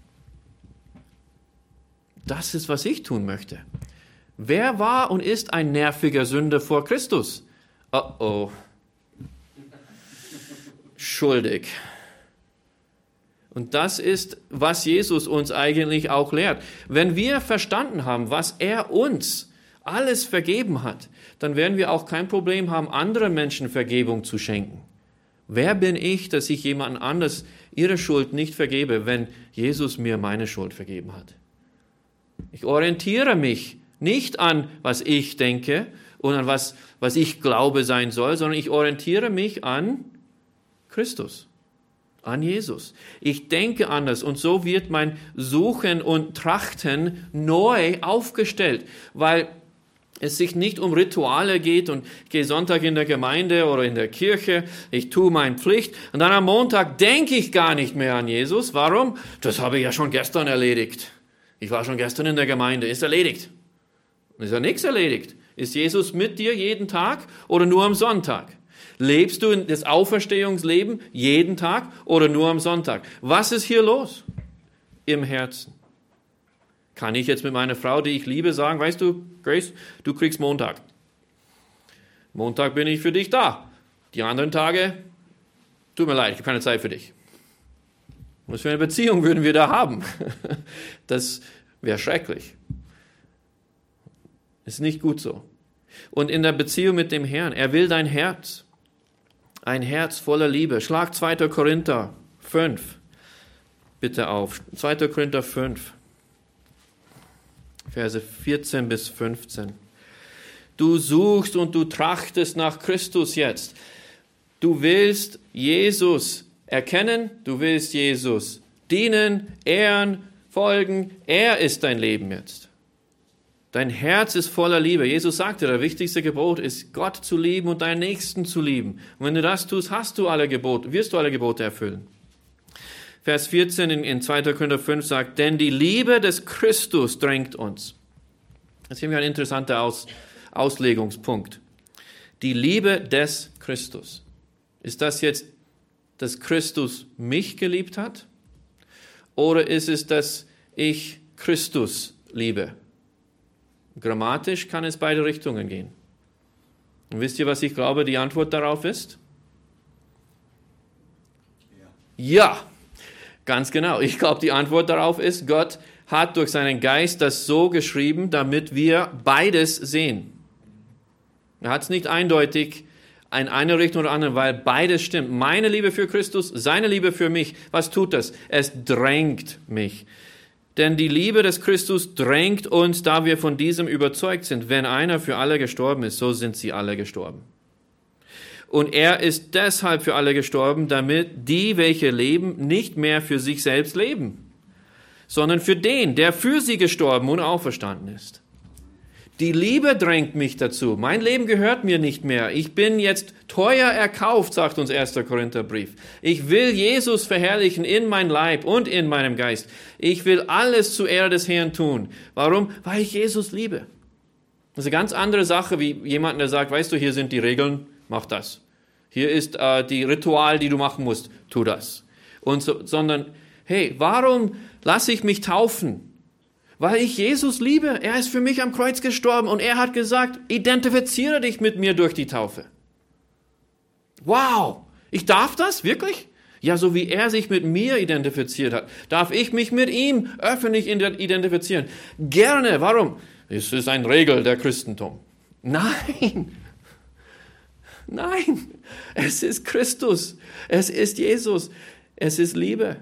Speaker 1: Das ist, was ich tun möchte. Wer war und ist ein nerviger Sünder vor Christus? Oh oh. Schuldig. Und das ist, was Jesus uns eigentlich auch lehrt. Wenn wir verstanden haben, was er uns alles vergeben hat, dann werden wir auch kein Problem haben, anderen Menschen Vergebung zu schenken. Wer bin ich, dass ich jemandem anders ihre Schuld nicht vergebe, wenn Jesus mir meine Schuld vergeben hat? Ich orientiere mich nicht an, was ich denke und an was, was ich glaube sein soll, sondern ich orientiere mich an Christus, an Jesus. Ich denke anders und so wird mein Suchen und Trachten neu aufgestellt, weil es sich nicht um Rituale geht und ich gehe Sonntag in der Gemeinde oder in der Kirche, ich tue meine Pflicht und dann am Montag denke ich gar nicht mehr an Jesus. Warum? Das habe ich ja schon gestern erledigt. Ich war schon gestern in der Gemeinde, ist erledigt. Ist ja nichts erledigt. Ist Jesus mit dir jeden Tag oder nur am Sonntag? Lebst du das Auferstehungsleben jeden Tag oder nur am Sonntag? Was ist hier los im Herzen? Kann ich jetzt mit meiner Frau, die ich liebe, sagen, weißt du, Grace, du kriegst Montag. Montag bin ich für dich da. Die anderen Tage, tut mir leid, ich habe keine Zeit für dich. Was für eine Beziehung würden wir da haben? Das wäre schrecklich. Ist nicht gut so. Und in der Beziehung mit dem Herrn, er will dein Herz. Ein Herz voller Liebe. Schlag zweiter Korinther fünf bitte auf. zweiter Korinther fünf. Verse vierzehn bis fünfzehn. Du suchst und du trachtest nach Christus jetzt. Du willst Jesus erkennen, du willst Jesus dienen, ehren, folgen. Er ist dein Leben jetzt. Dein Herz ist voller Liebe. Jesus sagte, das wichtigste Gebot ist, Gott zu lieben und deinen Nächsten zu lieben. Und wenn du das tust, hast du alle Gebote, wirst du alle Gebote erfüllen. Vers vierzehn in, in zweiter Korinther fünf sagt, denn die Liebe des Christus drängt uns. Das ist hier ein interessanter Aus, Auslegungspunkt. Die Liebe des Christus. Ist das jetzt, dass Christus mich geliebt hat? Oder ist es, dass ich Christus liebe? Grammatisch kann es beide Richtungen gehen. Und wisst ihr, was ich glaube, die Antwort darauf ist? Ja. Ja. Ganz genau. Ich glaube, die Antwort darauf ist, Gott hat durch seinen Geist das so geschrieben, damit wir beides sehen. Er hat es nicht eindeutig in eine Richtung oder andere, weil beides stimmt. Meine Liebe für Christus, seine Liebe für mich. Was tut das? Es drängt mich. Denn die Liebe des Christus drängt uns, da wir von diesem überzeugt sind. Wenn einer für alle gestorben ist, so sind sie alle gestorben. Und er ist deshalb für alle gestorben, damit die, welche leben, nicht mehr für sich selbst leben, sondern für den, der für sie gestorben und auferstanden ist. Die Liebe drängt mich dazu. Mein Leben gehört mir nicht mehr. Ich bin jetzt teuer erkauft, sagt uns erster Korintherbrief. Ich will Jesus verherrlichen in mein Leib und in meinem Geist. Ich will alles zur Ehre des Herrn tun. Warum? Weil ich Jesus liebe. Das ist eine ganz andere Sache, wie jemand, der sagt, weißt du, hier sind die Regeln, mach das. Hier ist äh, die Ritual, die du machen musst, tu das. Und so, sondern, hey, warum lasse ich mich taufen? Weil ich Jesus liebe. Er ist für mich am Kreuz gestorben und er hat gesagt, identifiziere dich mit mir durch die Taufe. Wow, ich darf das? Wirklich? Ja, so wie er sich mit mir identifiziert hat, darf ich mich mit ihm öffentlich identifizieren. Gerne. Warum? Es ist eine Regel der Christentum. Nein. Nein. Es ist Christus. Es ist Jesus. Es ist Liebe.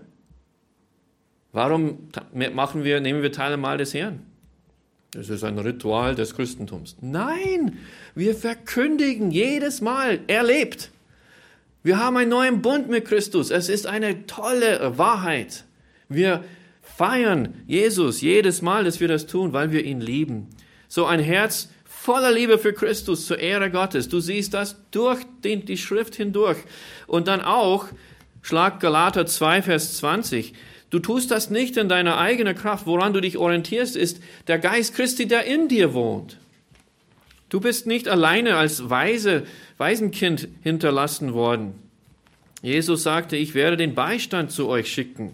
Speaker 1: Warum machen wir, nehmen wir teil am Mahl des Herrn? Es ist ein Ritual des Christentums. Nein, wir verkündigen jedes Mal, er lebt. Wir haben einen neuen Bund mit Christus. Es ist eine tolle Wahrheit. Wir feiern Jesus jedes Mal, dass wir das tun, weil wir ihn lieben. So ein Herz voller Liebe für Christus zur Ehre Gottes. Du siehst das durch die, die Schrift hindurch. Und dann auch, schlag Galater zwei, Vers zwanzig. Du tust das nicht in deiner eigenen Kraft. Woran du dich orientierst, ist der Geist Christi, der in dir wohnt. Du bist nicht alleine als Weise, Waisenkind hinterlassen worden. Jesus sagte, ich werde den Beistand zu euch schicken.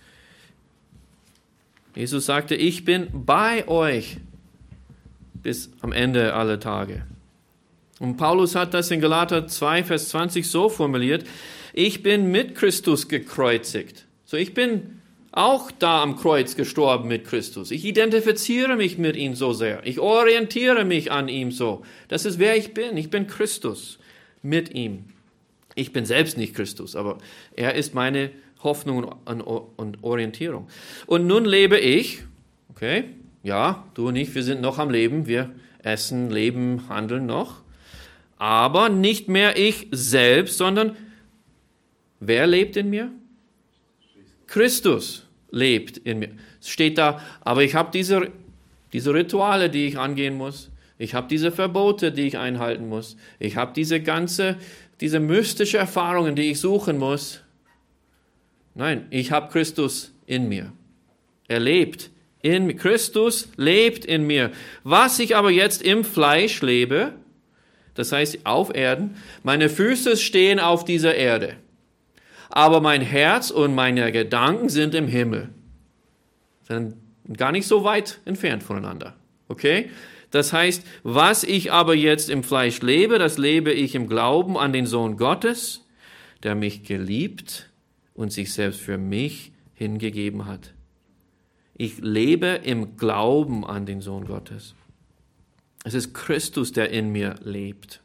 Speaker 1: Jesus sagte, ich bin bei euch bis am Ende aller Tage. Und Paulus hat das in Galater zwei, Vers zwanzig so formuliert, ich bin mit Christus gekreuzigt. So, ich bin auch da am Kreuz gestorben mit Christus. Ich identifiziere mich mit ihm so sehr. Ich orientiere mich an ihm so. Das ist, wer ich bin. Ich bin Christus mit ihm. Ich bin selbst nicht Christus, aber er ist meine Hoffnung und Orientierung. Und nun lebe ich, okay, ja, du und ich, wir sind noch am Leben. Wir essen, leben, handeln noch. Aber nicht mehr ich selbst, sondern wer lebt in mir? Christus lebt in mir. Es steht da, aber ich habe diese, diese Rituale, die ich angehen muss. Ich habe diese Verbote, die ich einhalten muss. Ich habe diese ganze, diese mystische Erfahrungen, die ich suchen muss. Nein, ich habe Christus in mir. Er lebt in mir. Christus lebt in mir. Was ich aber jetzt im Fleisch lebe, das heißt auf Erden, meine Füße stehen auf dieser Erde. Aber mein Herz und meine Gedanken sind im Himmel. Sind gar nicht so weit entfernt voneinander. Okay? Das heißt, was ich aber jetzt im Fleisch lebe, das lebe ich im Glauben an den Sohn Gottes, der mich geliebt und sich selbst für mich hingegeben hat. Ich lebe im Glauben an den Sohn Gottes. Es ist Christus, der in mir lebt.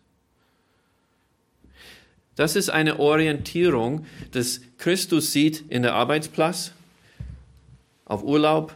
Speaker 1: Das ist eine Orientierung, dass Christus sieht in der Arbeitsplatz, auf Urlaub,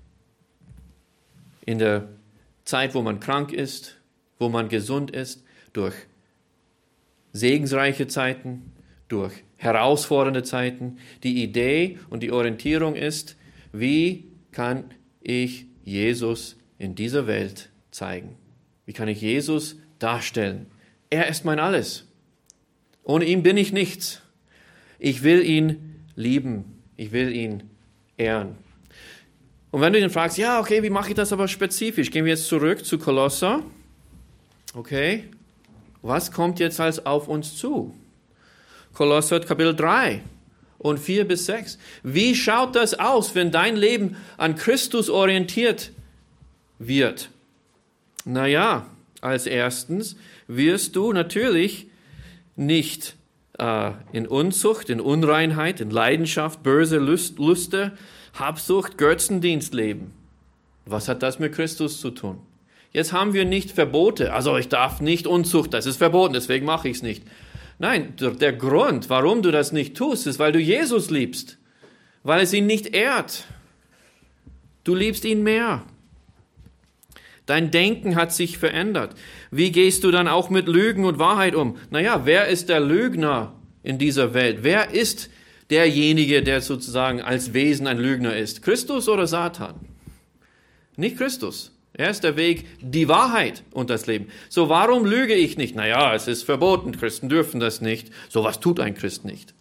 Speaker 1: in der Zeit, wo man krank ist, wo man gesund ist, durch segensreiche Zeiten, durch herausfordernde Zeiten. Die Idee und die Orientierung ist, wie kann ich Jesus in dieser Welt zeigen? Wie kann ich Jesus darstellen? Er ist mein Alles. Ohne ihn bin ich nichts. Ich will ihn lieben. Ich will ihn ehren. Und wenn du ihn fragst, ja, okay, wie mache ich das aber spezifisch? Gehen wir jetzt zurück zu Kolosser. Okay, was kommt jetzt als auf uns zu? Kolosser Kapitel drei und vier bis sechs. Wie schaut das aus, wenn dein Leben an Christus orientiert wird? Naja, als erstens wirst du natürlich nicht äh, in Unzucht, in Unreinheit, in Leidenschaft, böse Lust, Lüste, Habsucht, Götzendienst leben. Was hat das mit Christus zu tun? Jetzt haben wir nicht Verbote. Also ich darf nicht Unzucht, das ist verboten, deswegen mache ich es nicht. Nein, der Grund, warum du das nicht tust, ist, weil du Jesus liebst. Weil es ihn nicht ehrt. Du liebst ihn mehr. Dein Denken hat sich verändert. Wie gehst du dann auch mit Lügen und Wahrheit um? Naja, wer ist der Lügner in dieser Welt? Wer ist derjenige, der sozusagen als Wesen ein Lügner ist? Christus oder Satan? Nicht Christus. Er ist der Weg, die Wahrheit und das Leben. So, warum lüge ich nicht? Naja, es ist verboten, Christen dürfen das nicht. So was tut ein Christ nicht.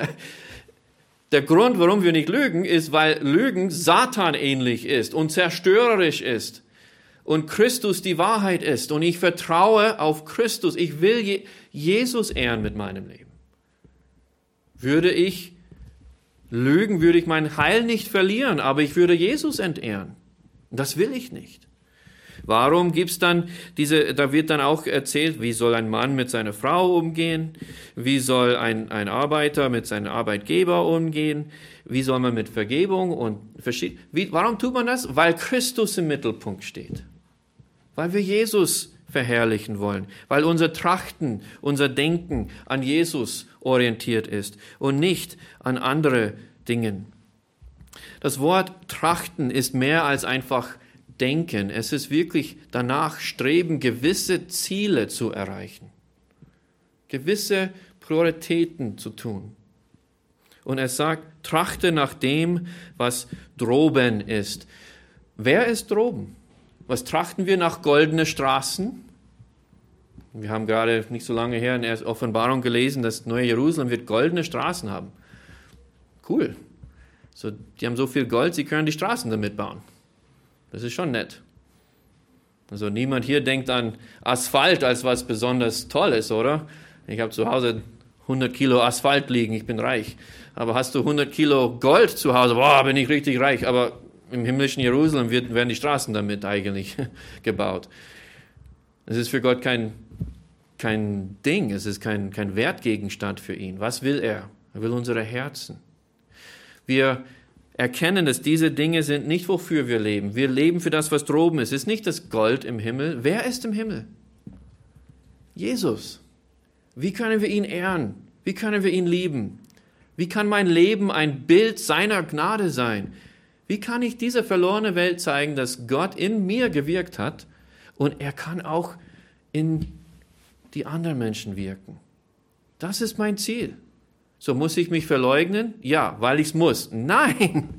Speaker 1: Der Grund, warum wir nicht lügen, ist, weil Lügen Satan ähnlich ist und zerstörerisch ist und Christus die Wahrheit ist. Und ich vertraue auf Christus. Ich will Je- Jesus ehren mit meinem Leben. Würde ich lügen, würde ich mein Heil nicht verlieren, aber ich würde Jesus entehren. Das will ich nicht. Warum gibt's dann diese, da wird dann auch erzählt, wie soll ein Mann mit seiner Frau umgehen, wie soll ein, ein Arbeiter mit seinem Arbeitgeber umgehen, wie soll man mit Vergebung und verschieden, wie, warum tut man das? Weil Christus im Mittelpunkt steht. Weil wir Jesus verherrlichen wollen, weil unser Trachten, unser Denken an Jesus orientiert ist und nicht an andere Dinge. Das Wort trachten ist mehr als einfach denken. Es ist wirklich danach streben, gewisse Ziele zu erreichen, gewisse Prioritäten zu tun. Und er sagt, trachte nach dem, was droben ist. Wer ist droben? Was trachten wir nach goldene Straßen? Wir haben gerade nicht so lange her in der Offenbarung gelesen, dass Neue Jerusalem wird goldene Straßen haben. Cool. So, die haben so viel Gold, sie können die Straßen damit bauen. Das ist schon nett. Also niemand hier denkt an Asphalt als was besonders Tolles, oder? Ich habe zu Hause hundert Kilo Asphalt liegen, ich bin reich. Aber hast du hundert Kilo Gold zu Hause, boah, bin ich richtig reich. Aber im himmlischen Jerusalem wird, werden die Straßen damit eigentlich gebaut. Es ist für Gott kein, kein Ding, es ist kein, kein Wertgegenstand für ihn. Was will er? Er will unsere Herzen. Wir erkennen, dass diese Dinge sind nicht, wofür wir leben. Wir leben für das, was droben ist. Es ist nicht das Gold im Himmel. Wer ist im Himmel? Jesus. Wie können wir ihn ehren? Wie können wir ihn lieben? Wie kann mein Leben ein Bild seiner Gnade sein? Wie kann ich dieser verlorenen Welt zeigen, dass Gott in mir gewirkt hat und er kann auch in die anderen Menschen wirken? Das ist mein Ziel. So, muss ich mich verleugnen? Ja, weil ich es muss. Nein!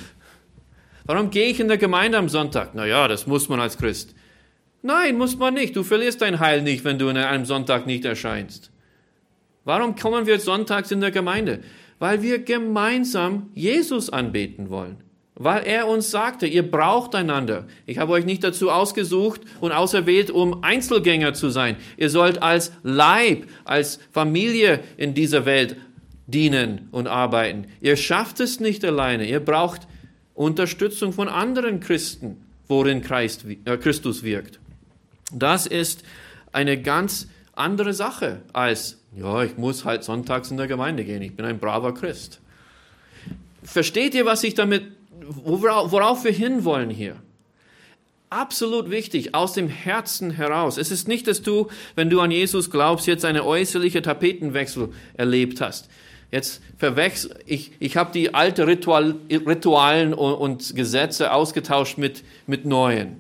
Speaker 1: Warum gehe ich in der Gemeinde am Sonntag? Naja, das muss man als Christ. Nein, muss man nicht. Du verlierst dein Heil nicht, wenn du an einem Sonntag nicht erscheinst. Warum kommen wir sonntags in der Gemeinde? Weil wir gemeinsam Jesus anbeten wollen. Weil er uns sagte, ihr braucht einander. Ich habe euch nicht dazu ausgesucht und auserwählt, um Einzelgänger zu sein. Ihr sollt als Leib, als Familie in dieser Welt dienen und arbeiten. Ihr schafft es nicht alleine. Ihr braucht Unterstützung von anderen Christen, worin Christus wirkt. Das ist eine ganz andere Sache als, ja, ich muss halt sonntags in der Gemeinde gehen. Ich bin ein braver Christ. Versteht ihr, was ich damit, worauf wir hinwollen hier? Absolut wichtig, aus dem Herzen heraus. Es ist nicht, dass du, wenn du an Jesus glaubst, jetzt eine äußerliche Tapetenwechsel erlebt hast. Jetzt verwechsel ich, ich habe die alten Ritual, Ritualen und, und Gesetze ausgetauscht mit, mit neuen.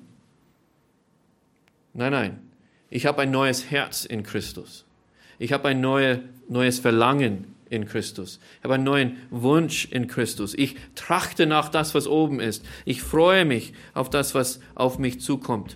Speaker 1: Nein, nein. Ich habe ein neues Herz in Christus. Ich habe ein neue, neues Verlangen in Christus. Ich habe einen neuen Wunsch in Christus. Ich trachte nach das, was oben ist. Ich freue mich auf das, was auf mich zukommt.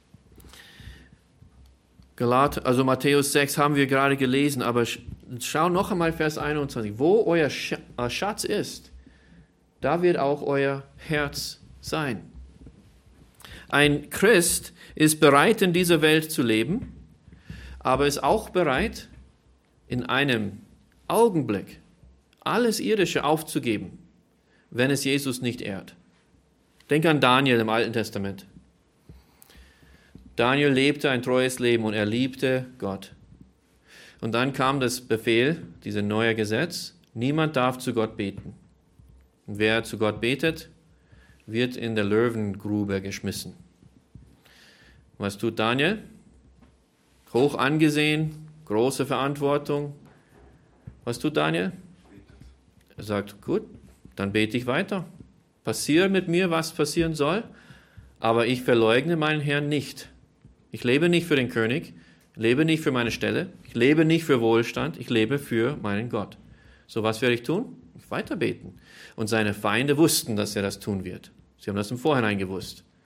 Speaker 1: Galat, also Matthäus sechs haben wir gerade gelesen, aber schau noch einmal Vers einundzwanzig. Wo euer Schatz ist, da wird auch euer Herz sein. Ein Christ ist bereit, in dieser Welt zu leben, aber ist auch bereit, in einem Augenblick alles Irdische aufzugeben, wenn es Jesus nicht ehrt. Denk an Daniel im Alten Testament. Daniel lebte ein treues Leben und er liebte Gott. Und dann kam das Befehl, dieses neue Gesetz, niemand darf zu Gott beten. Und wer zu Gott betet, wird in der Löwengrube geschmissen. Was tut Daniel? Hoch angesehen, große Verantwortung. Was tut Daniel? Er sagt, gut, dann bete ich weiter. Passiere mit mir, was passieren soll, aber ich verleugne meinen Herrn nicht. Ich lebe nicht für den König, ich lebe nicht für meine Stelle, ich lebe nicht für Wohlstand, ich lebe für meinen Gott. So, was werde ich tun? Ich weiter beten. Und seine Feinde wussten, dass er das tun wird. Sie haben das im Vorhinein gewusst.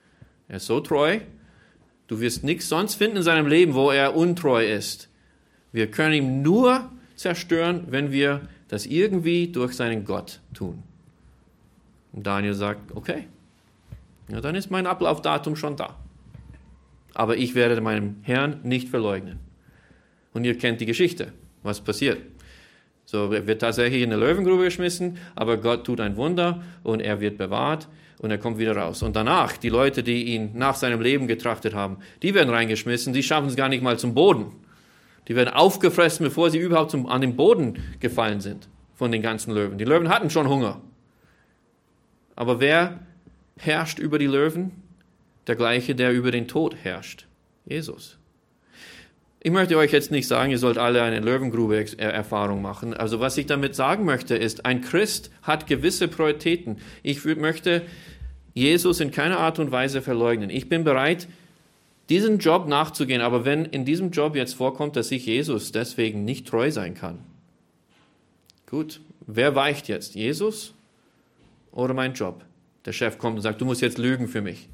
Speaker 1: Er ist so treu, du wirst nichts sonst finden in seinem Leben, wo er untreu ist. Wir können ihn nur zerstören, wenn wir das irgendwie durch seinen Gott tun. Und Daniel sagt, okay, ja, dann ist mein Ablaufdatum schon da. Aber ich werde meinen Herrn nicht verleugnen. Und ihr kennt die Geschichte, was passiert. So, er wird tatsächlich in eine Löwengrube geschmissen, aber Gott tut ein Wunder und er wird bewahrt und er kommt wieder raus. Und danach, die Leute, die ihn nach seinem Leben getrachtet haben, die werden reingeschmissen, die schaffen es gar nicht mal zum Boden. Die werden aufgefressen, bevor sie überhaupt zum, an den Boden gefallen sind von den ganzen Löwen. Die Löwen hatten schon Hunger. Aber wer herrscht über die Löwen? Der gleiche, der über den Tod herrscht. Jesus. Ich möchte euch jetzt nicht sagen, ihr sollt alle eine Löwengrube-Erfahrung machen. Also was ich damit sagen möchte, ist, ein Christ hat gewisse Prioritäten. Ich möchte Jesus in keiner Art und Weise verleugnen. Ich bin bereit, diesen Job nachzugehen. Aber wenn in diesem Job jetzt vorkommt, dass ich Jesus deswegen nicht treu sein kann, gut, wer weicht jetzt? Jesus oder mein Job? Der Chef kommt und sagt, du musst jetzt lügen für mich.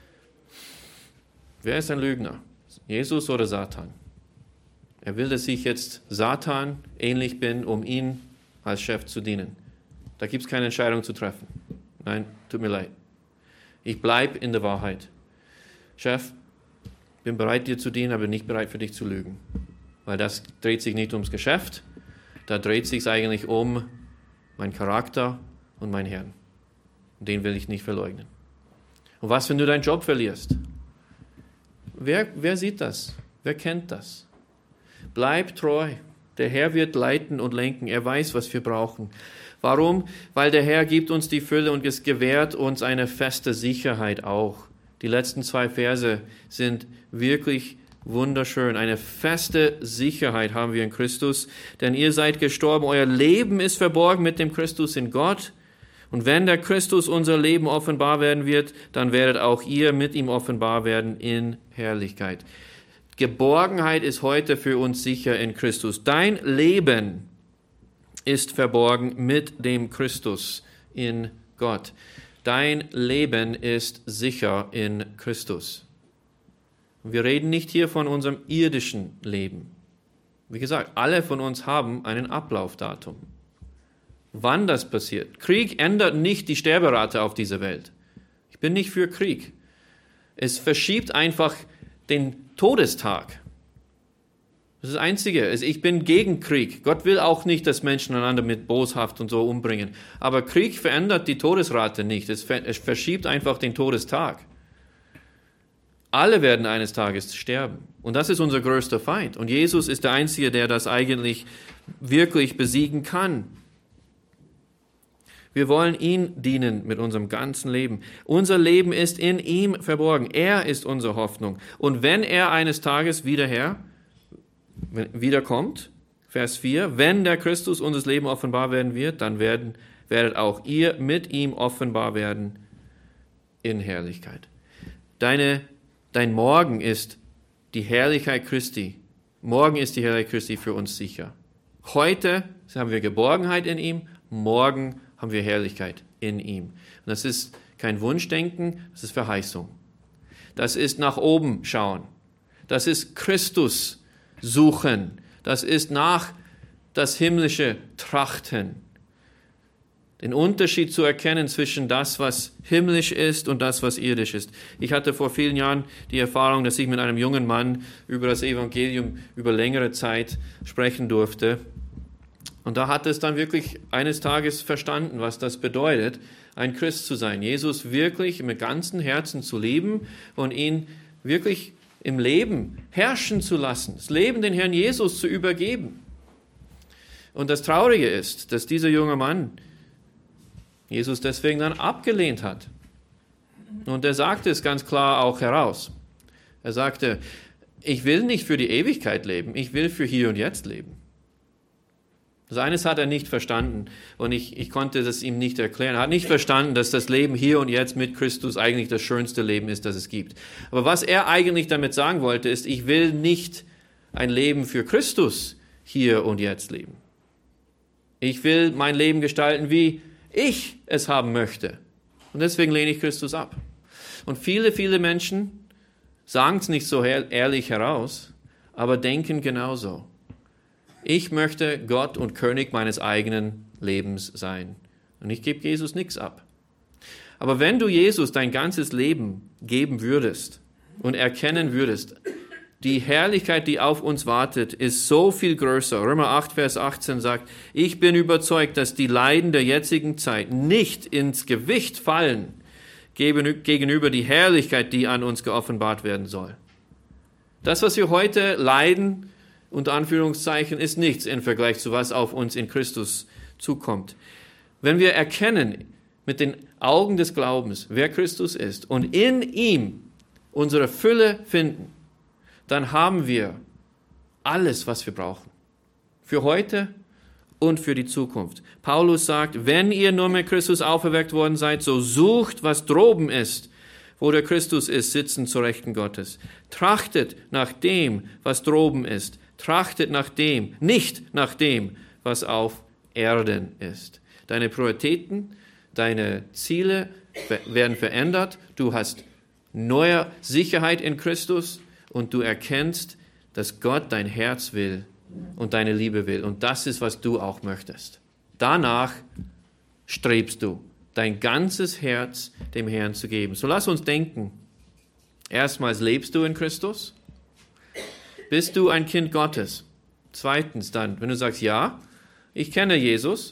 Speaker 1: Wer ist ein Lügner? Jesus oder Satan? Er will, dass ich jetzt Satan ähnlich bin, um ihn als Chef zu dienen. Da gibt es keine Entscheidung zu treffen. Nein, tut mir leid. Ich bleibe in der Wahrheit. Chef, bin bereit, dir zu dienen, aber nicht bereit, für dich zu lügen. Weil das dreht sich nicht ums Geschäft, da dreht sich es eigentlich um meinen Charakter und meinen Herrn. Den will ich nicht verleugnen. Und was, wenn du deinen Job verlierst? Wer, wer sieht das? Wer kennt das? Bleib treu. Der Herr wird leiten und lenken. Er weiß, was wir brauchen. Warum? Weil der Herr gibt uns die Fülle und es gewährt uns eine feste Sicherheit auch. Die letzten zwei Verse sind wirklich wunderschön. Eine feste Sicherheit haben wir in Christus, denn ihr seid gestorben. Euer Leben ist verborgen mit dem Christus in Gott. Und wenn der Christus unser Leben offenbar werden wird, dann werdet auch ihr mit ihm offenbar werden in Herrlichkeit. Geborgenheit ist heute für uns sicher in Christus. Dein Leben ist verborgen mit dem Christus in Gott. Dein Leben ist sicher in Christus. Wir reden nicht hier von unserem irdischen Leben. Wie gesagt, alle von uns haben einen Ablaufdatum. Wann das passiert? Krieg ändert nicht die Sterberate auf dieser Welt. Ich bin nicht für Krieg. Es verschiebt einfach den Todestag. Das ist das Einzige. Ich bin gegen Krieg. Gott will auch nicht, dass Menschen einander mit boshaft und so umbringen. Aber Krieg verändert die Todesrate nicht. Es verschiebt einfach den Todestag. Alle werden eines Tages sterben. Und das ist unser größter Feind. Und Jesus ist der Einzige, der das eigentlich wirklich besiegen kann. Wir wollen ihn dienen mit unserem ganzen Leben. Unser Leben ist in ihm verborgen. Er ist unsere Hoffnung. Und wenn er eines Tages wieder her, wiederkommt, Vers vier, wenn der Christus unseres Lebens offenbar werden wird, dann werden, werdet auch ihr mit ihm offenbar werden in Herrlichkeit. Deine, dein Morgen ist die Herrlichkeit Christi. Morgen ist die Herrlichkeit Christi für uns sicher. Heute haben wir Geborgenheit in ihm, morgen haben wir Herrlichkeit in ihm. Und das ist kein Wunschdenken, das ist Verheißung. Das ist nach oben schauen. Das ist Christus suchen. Das ist nach das himmlische Trachten. Den Unterschied zu erkennen zwischen das, was himmlisch ist und das, was irdisch ist. Ich hatte vor vielen Jahren die Erfahrung, dass ich mit einem jungen Mann über das Evangelium über längere Zeit sprechen durfte. Und da hat es dann wirklich eines Tages verstanden, was das bedeutet, ein Christ zu sein. Jesus wirklich mit ganzem Herzen zu lieben und ihn wirklich im Leben herrschen zu lassen. Das Leben den Herrn Jesus zu übergeben. Und das Traurige ist, dass dieser junge Mann Jesus deswegen dann abgelehnt hat. Und er sagte es ganz klar auch heraus. Er sagte, ich will nicht für die Ewigkeit leben, ich will für hier und jetzt leben. Das eines hat er nicht verstanden und ich, ich konnte das ihm nicht erklären. Er hat nicht verstanden, dass das Leben hier und jetzt mit Christus eigentlich das schönste Leben ist, das es gibt. Aber was er eigentlich damit sagen wollte, ist, ich will nicht ein Leben für Christus hier und jetzt leben. Ich will mein Leben gestalten, wie ich es haben möchte. Und deswegen lehne ich Christus ab. Und viele, viele Menschen sagen es nicht so ehrlich heraus, aber denken genauso. Ich möchte Gott und König meines eigenen Lebens sein. Und ich gebe Jesus nichts ab. Aber wenn du Jesus dein ganzes Leben geben würdest und erkennen würdest, die Herrlichkeit, die auf uns wartet, ist so viel größer. Römer acht, Vers achtzehn sagt, ich bin überzeugt, dass die Leiden der jetzigen Zeit nicht ins Gewicht fallen gegenüber die Herrlichkeit, die an uns geoffenbart werden soll. Das, was wir heute leiden, unter Anführungszeichen, ist nichts im Vergleich zu was auf uns in Christus zukommt. Wenn wir erkennen mit den Augen des Glaubens, wer Christus ist und in ihm unsere Fülle finden, dann haben wir alles, was wir brauchen. Für heute und für die Zukunft. Paulus sagt, wenn ihr nur mit Christus auferweckt worden seid, so sucht, was droben ist, wo der Christus ist, sitzen zur Rechten Gottes. Trachtet nach dem, was droben ist. Trachtet nach dem, nicht nach dem, was auf Erden ist. Deine Prioritäten, deine Ziele werden verändert. Du hast neue Sicherheit in Christus. Und du erkennst, dass Gott dein Herz will und deine Liebe will. Und das ist, was du auch möchtest. Danach strebst du, dein ganzes Herz dem Herrn zu geben. So lass uns denken. Erstmals, lebst du in Christus? Bist du ein Kind Gottes? Zweitens dann, wenn du sagst, ja, ich kenne Jesus.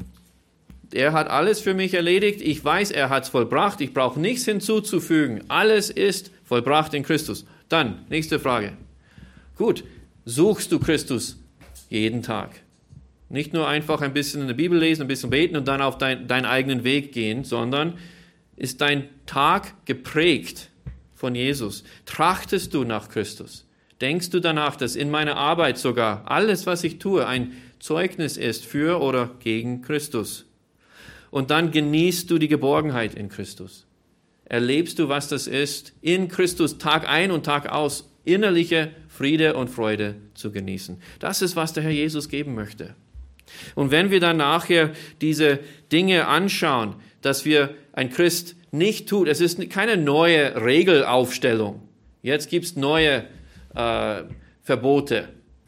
Speaker 1: Er hat alles für mich erledigt. Ich weiß, er hat es vollbracht. Ich brauche nichts hinzuzufügen. Alles ist vollbracht in Christus. Dann, nächste Frage. Gut, suchst du Christus jeden Tag? Nicht nur einfach ein bisschen in der Bibel lesen, ein bisschen beten und dann auf dein, deinen eigenen Weg gehen, sondern ist dein Tag geprägt von Jesus? Trachtest du nach Christus? Denkst du danach, dass in meiner Arbeit sogar alles, was ich tue, ein Zeugnis ist für oder gegen Christus? Und dann genießt du die Geborgenheit in Christus. Erlebst du, was das ist, in Christus Tag ein und Tag aus innerliche Friede und Freude zu genießen. Das ist, was der Herr Jesus geben möchte. Und wenn wir dann nachher diese Dinge anschauen, dass wir ein Christ nicht tut, es ist keine neue Regelaufstellung. Jetzt gibt es neue äh, Verbote.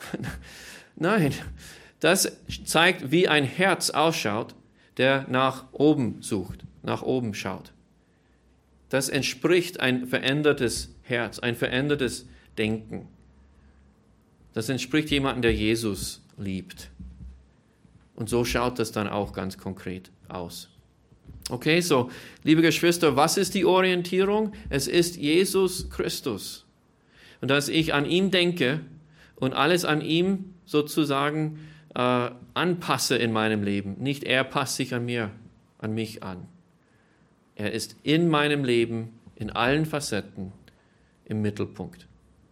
Speaker 1: Nein, das zeigt, wie ein Herz ausschaut, der nach oben sucht, nach oben schaut. Das entspricht ein verändertes Herz, ein verändertes Denken. Das entspricht jemandem, der Jesus liebt. Und so schaut das dann auch ganz konkret aus. Okay, so, liebe Geschwister, was ist die Orientierung? Es ist Jesus Christus. Und dass ich an ihn denke und alles an ihm sozusagen äh, anpasse in meinem Leben. Nicht er passt sich an mir, an mich an. Er ist in meinem Leben, in allen Facetten, im Mittelpunkt.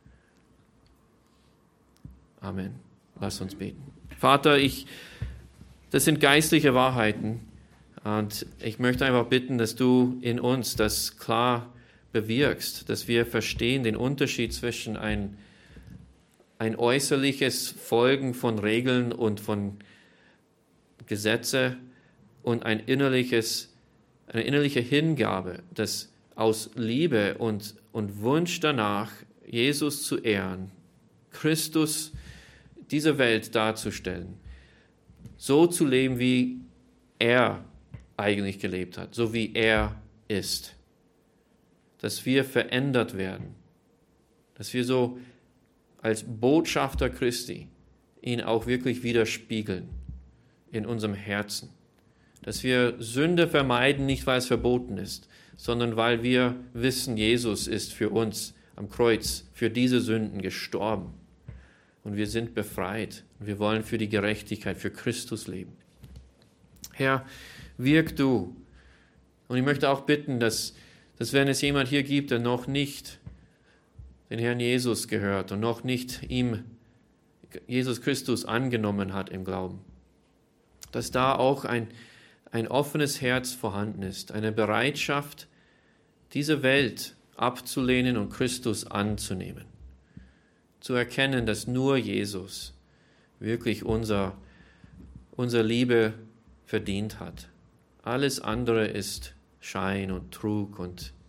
Speaker 1: Amen. Lass uns beten. Vater, ich, das sind geistliche Wahrheiten und ich möchte einfach bitten, dass du in uns das klar bewirkst, dass wir verstehen den Unterschied zwischen ein, ein äußerliches Folgen von Regeln und von Gesetze und ein innerliches eine innerliche Hingabe, das aus Liebe und, und Wunsch danach, Jesus zu ehren, Christus dieser Welt darzustellen, so zu leben, wie er eigentlich gelebt hat, so wie er ist, dass wir verändert werden, dass wir so als Botschafter Christi ihn auch wirklich widerspiegeln in unserem Herzen. Dass wir Sünde vermeiden, nicht weil es verboten ist, sondern weil wir wissen, Jesus ist für uns am Kreuz, für diese Sünden gestorben. Und wir sind befreit. Und wir wollen für die Gerechtigkeit, für Christus leben. Herr, wirk du. Und ich möchte auch bitten, dass, dass wenn es jemand hier gibt, der noch nicht den Herrn Jesus gehört und noch nicht ihm, Jesus Christus, angenommen hat im Glauben, dass da auch ein ein offenes Herz vorhanden ist, eine Bereitschaft, diese Welt abzulehnen und Christus anzunehmen. Zu erkennen, dass nur Jesus wirklich unser, unsere Liebe verdient hat. Alles andere ist Schein und Trug und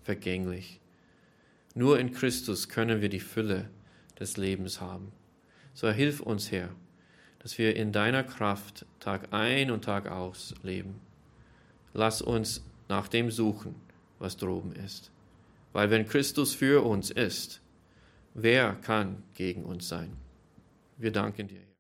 Speaker 1: vergänglich. Nur in Christus können wir die Fülle des Lebens haben. So hilf uns, Herr, dass wir in deiner Kraft Tag ein und Tag aus leben. Lass uns nach dem suchen, was droben ist. Weil wenn Christus für uns ist, wer kann gegen uns sein? Wir danken dir.